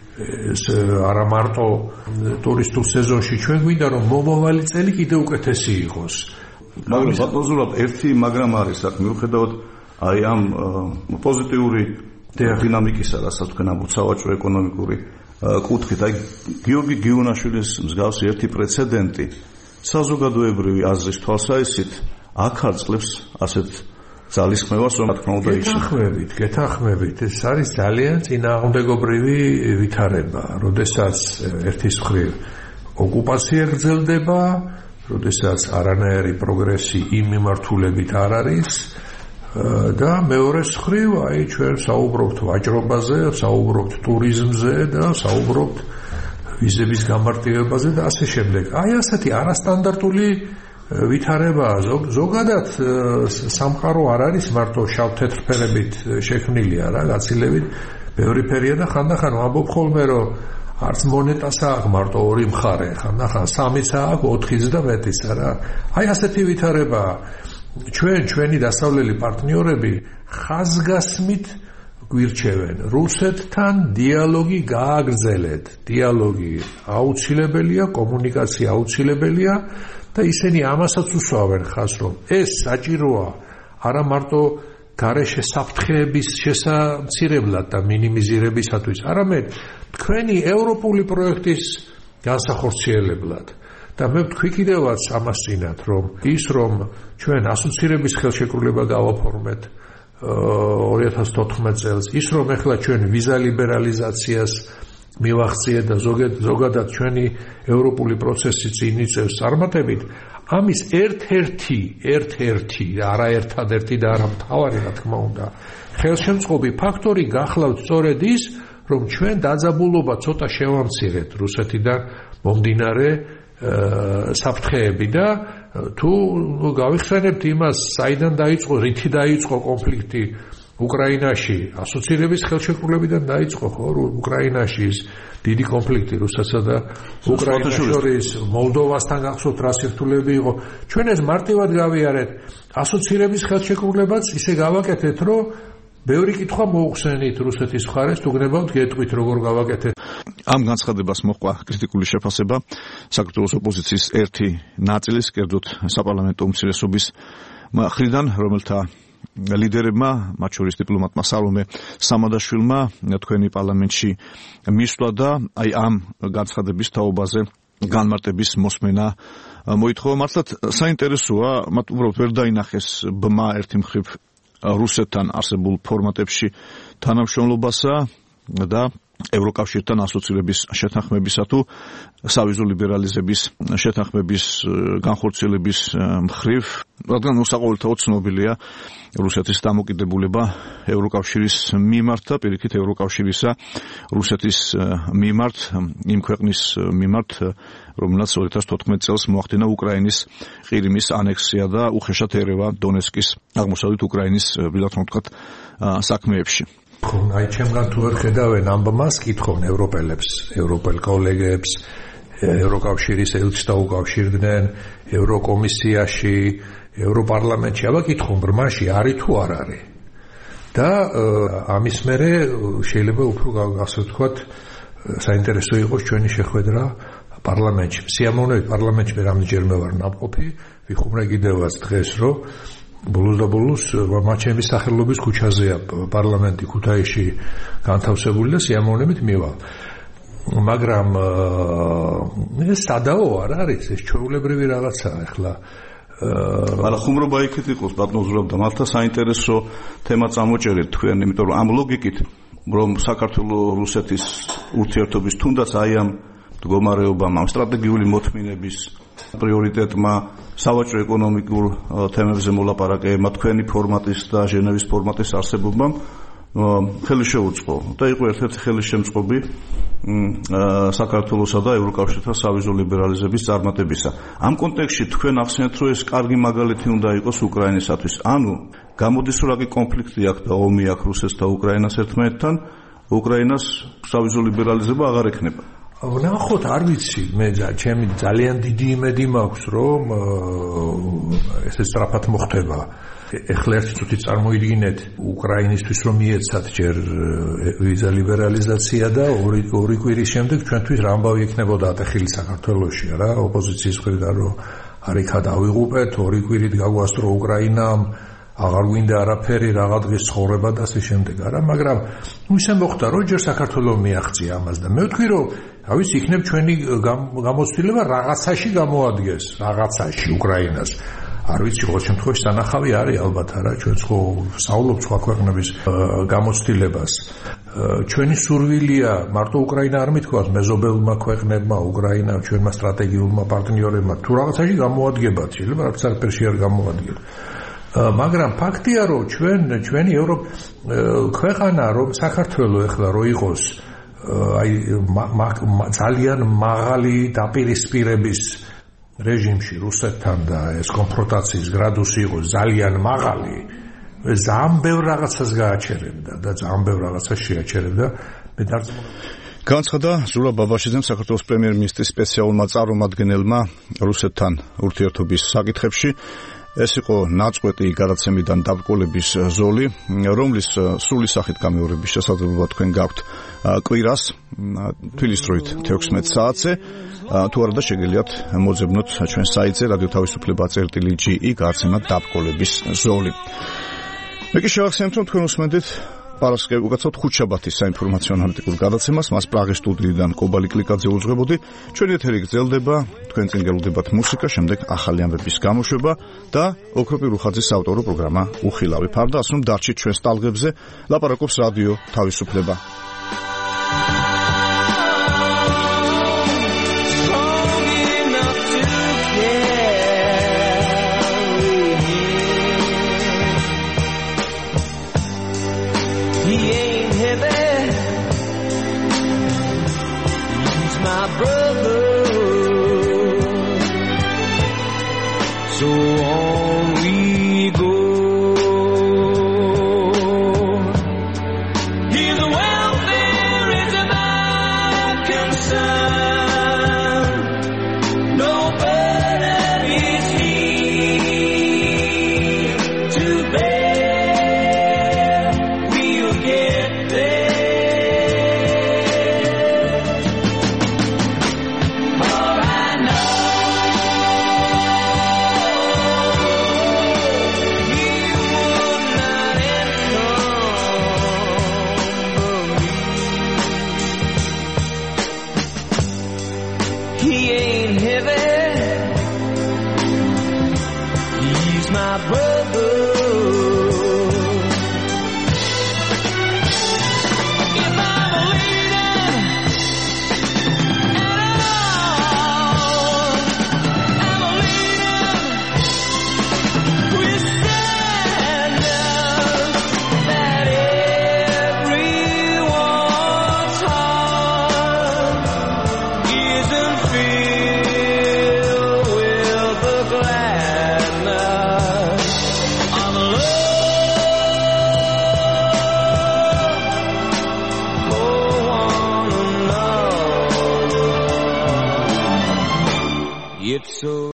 არა მარტო ტურისტულ სეზონში. ჩვენ გვინდა რომ მომავალი წელი კიდევ უკეთესი იყოს. მაგრამ ბატონზულად ერთი მაგრამ არის აქ მიუხედავად აი ამ პოზიტიური დინამიკისა, რასაც თქვენ ამბობთ სავაჭრო ეკონომიკური კუთხით, აი გიორგი გიუნაშვილის მსგავსი ერთი პრეცედენტი საზოგადოებრივი აზრის თვალსაჩინით აქ არწლებს ასეთ ძალისხმევას, რომ თქმა უნდა იქნება. გეთანხმებით, გეთანხმებით, ეს არის ძალიან წინააღმდეგობრივი ვითარება, როდესაც ერთის მხრივ ოკუპაცია გრძელდება, როდესაც არანაირი პროგრესი იმ მიმართულებით არ არის და მეორეს მხრივ აი ჩვენ საუბრობთ ვაჭრობაზე, საუბრობთ ტურიზმზე და საუბრობთ ვიზების გამარტივებაზე და ასე შემდეგ. აი ასეთი არასტანდარტული ვითარებაა. ზოგადად სამყარო არ არის მარტო შავ-თეთრ ფერებით შექმნილი, არა, გაცილებით ბევრი ფერია და ხანდახან ვამბობ ხოლმე, რომ არც მონეტას აქვს მარტო ორი მხარე, ხანდახან სამიც აქვს, ოთხიც და მეტიც, არა. აი ასეთი ვითარებაა. ჩვენ ჩვენი დასავლელი პარტნიორები ხაზგასმით გვირჩევენ რუსეთთან დიალოგი გააგრძელეთ. დიალოგი აუცილებელია, კომუნიკაცია აუცილებელია და ისინი ამასაც უსვამენ ხაზს, რომ ეს საჭიროა არა მარტო გარეშე საფრთხეების შესამცირებლად და მინიმიზირებისათვის, არამედ თქვენი ევროპული პროექტის განსახორციელებლად. და მე ვთქვი კიდევაც ამას წინათ, რომ ის რომ ჩვენ ასოცირების ხელშეკრულება გავაფორმეთ ორი ათას თოთხმეტ წელს, ის რომ ეხლა ჩვენ ვიზა ლიბერალიზაციას მივახციეთ და ზოგადად ჩვენი ევროპული პროცესი წინ იწევს წარმატებით, ამის ერთ-ერთი, ერთ-ერთი, არა ერთადერთი და არა მთავარი, რა თქმა უნდა, ხელშემწყობი ფაქტორი გახლავთ სწორედ ის, რომ ჩვენ დაძაბულობა ცოტა შევამცირეთ რუსეთიდან მომდინარე საფრთხეები და თუ გავიხსენებთ იმას, საიდან დაიწყო, რითი დაიწყო კონფლიქტი უკრაინაში, ასოცირების ხელშეკრულებიდან დაიწყო, ხო, უკრაინაში ის დიდი კონფლიქტი რუსეთსა და უკრაინას შორის, მოლდოვასთან გახსოვთ რა სირთულეები იყო. ჩვენ ეს მარტივად გავიარეთ, ასოცირების ხელშეკრულებაც ისე გავაკეთეთ, რომ ბევრი კითხვა მოუხსენით რუსეთის მხარეს, თუ გნებავთ გეტყვით როგორ გავაკეთეთ. ამ განცხადებას მოჰყვა კრიტიკული შეფასება საქართველოს ოპოზიციის ერთი ნაწილის, კერძოდ საპარლამენტო უმცირესობის მხრიდან, რომელთა ლიდერებმა, მათ შორის დიპლომატმა სალომე სამადაშვილმა თქვენი პარლამენტში მისვლა და აი ამ განცხადების თაობაზე განმარტების მოსმენა მოითხოვა. მართლაც საინტერესოა, მათ უბრალოდ ვერ დაინახეს ბმა ერთი მხრივ რუსეთთან არსებულ ფორმატებში თანამშრომლობასა და ევროკავშირთან ასოცირების შეთანხმებისა თუ სავიზო ლიბერალიზების შეთანხმების განხორციელების მხრივ, რადგან უსაყოველთაოდ ცნობილია რუსეთის დამოკიდებულება ევროკავშირის მიმართ და პირიქით ევროკავშირისა რუსეთის მიმართ, იმ ქვეყნის მიმართ, რომელსაც ორი ათას თოთხმეტ წელს მოახდინა უკრაინის ყირიმის ანექსია და უხეშად ერევა დონეცკის აღმოსავლეთ უკრაინის ვილად რომ ვთქვათ საქმეებში. აი ჩემგან თუ ვერ ხედავენ ამბმას, კითხონ ევროპელებს, ევროპელ კოლეგებს, ევროკავშირის ელჩს დაუკავშირდნენ, ევროკომისიაში, ევროპარლამენტში, აბა კითხონ ბრმაში არის თუ არ არის. და ამის მერე შეიძლება უფრო ასე ვთქვათ, საინტერესო იყოს ჩვენი შეხვედრა პარლამენტში. სიამოვნებით პარლამენტში მე რამდენჯერმე ვარ ნამყოფი, ვიხუმრე კიდევაც დღეს, რომ ბოლოს და ბოლოს მაჩემის სახელობის ქუჩაზეა პარლამენტი ქუთაისში განთავსებული და სიამოვნებით მივალ. მაგრამ ეს სადაო არ არის, ეს ჩვეულებრივი რაღაცაა. ახლა არა ხუმრობა იქით იყოს ბატონო ზურაბ და მართლა საინტერესო თემა წამოჭერეთ თქვენ, იმიტომ რომ ამ ლოგიკით რომ საქართველოს რუსეთის ურთიერთობის თუნდაც აი ამ მდგომარეობამ, ამ სტრატეგიული მოთმინების პრიორიტეტმა, სავაჭრო ეკონომიკურ თემებზე მოლაპარაკებმა, თქვენი ფორმატის და ჟენევის ფორმატის არსებობამ ხელი შეუწყო და იყო ერთ-ერთი ხელისშემწყობი საქართველოსა და ევროკავშირთან სავიზო ლიბერალიზების წარმატებისა. ამ კონტექსტში თქვენ ახსენეთ, რომ ეს კარგი მაგალითი უნდა იყოს უკრაინისათვის. ანუ გამოდის რომ აქ კონფლიქტი აქვს და ომი აქვს რუსეთს და უკრაინას ერთმანეთთან, უკრაინას სავიზო ლიბერალიზება აღარ ექნება. ნახოთ, არ ვიცი, მე ჩემი ძალიან დიდი იმედი მაქვს, რომ ესე სწრაფად მოხდება. ეხლა ერთი წუთი წარმოიდგინეთ უკრაინისთვის რომ მიეცათ ჯერ ვიზა ლიბერალიზაცია და ორი ორი კვირის შემდეგ ჩვენთვის რა ამბავი ექნებოდა ატეხილი საქართველოში რა ოპოზიციის მხრიდან რომ არიქა დავიღუპეთ ორი კვირით გაგვასწრო უკრაინამ აღარ გვინდა არაფერი რაღა დღის ცხოვრება და ასე შემდეგ არა მაგრამ ნუ ისე მოხდა რომ ჯერ საქართველოს მიაღწია ამას და მე ვთქვი რომ ავიც იქნებ ჩვენი გამოცდილება რაღაცაში გამოადგეს რაღაცაში უკრაინას არ ვიცი ყოველ შემთხვევაში სანახავი არის ალბათ არა ჩვენ ხო საუბრობთ სხვა ქვეყნების გამოცდილებას ჩვენი სურვილია მარტო უკრაინა არ მithქვას მეზობელმა ქვეყნებმა უკრაინა ჩვენმა სტრატეგიულმა პარტნიორებმა თუ რაღაცაში გამოადგებათ შეიძლება რაღაც არაფერში არ გამოადგენ მაგრამ ფაქტია რომ ჩვენ ჩვენი ევროპ ქვეყანა რომ საქართველოს ეხლა რო იყოს აი ძალიან მაღალი დაპირისპირების რეჟიმში რუსეთთან და ეს კონფრონტაციის გრადუსი იყო ძალიან მაღალი ძალიან ბევრ რაღაცას გააჩერებდა და ძალიან ბევრ რაღაცას შეაჩერებდა მე დარწმუნებული განცხადა ზურაბ ბაბაშიძემ საქართველოს პრემიერ-მინისტრის სპეციალურმა წარმომადგენელმა რუსეთთან ურთიერთობის საკითხებში ეს იყო ნაწყვეტი გადაცემიდან დაბრკოლების ზოლი, რომლის სრული სახით გამეორების შესაძლებლობა თქვენ გაქვთ კვირას თბილისის დროით თექვსმეტ საათზე. თუ არა და შეგიძლიათ მოძებნოთ ჩვენ საიტზე რადიო თავისუფლება წერტილი ჯი ი გარცემად დაბრკოლების ზოლი. მე კი შევახსენებთ, რომ თქვენ უსმენთ პარასკევი უკაცრავთ ხუთშაბათის საინფორმაციო ანალიტიკურ გადაცემას, მას პრაღის სტუდიიდან კობალი კლიკაძე უძღვებოდი. ჩვენი ეთერი გრძელდება, თქვენ წინ გელოდებათ მუსიკა, შემდეგ ახალი ამბების გამოშვება და ოქროპი რუხაძის ავტორო პროგრამა უხილავი ფარდა, ასე რომ დარჩით ჩვენს ტალღებზე, ლაპარაკობს რადიო თავისუფლება. So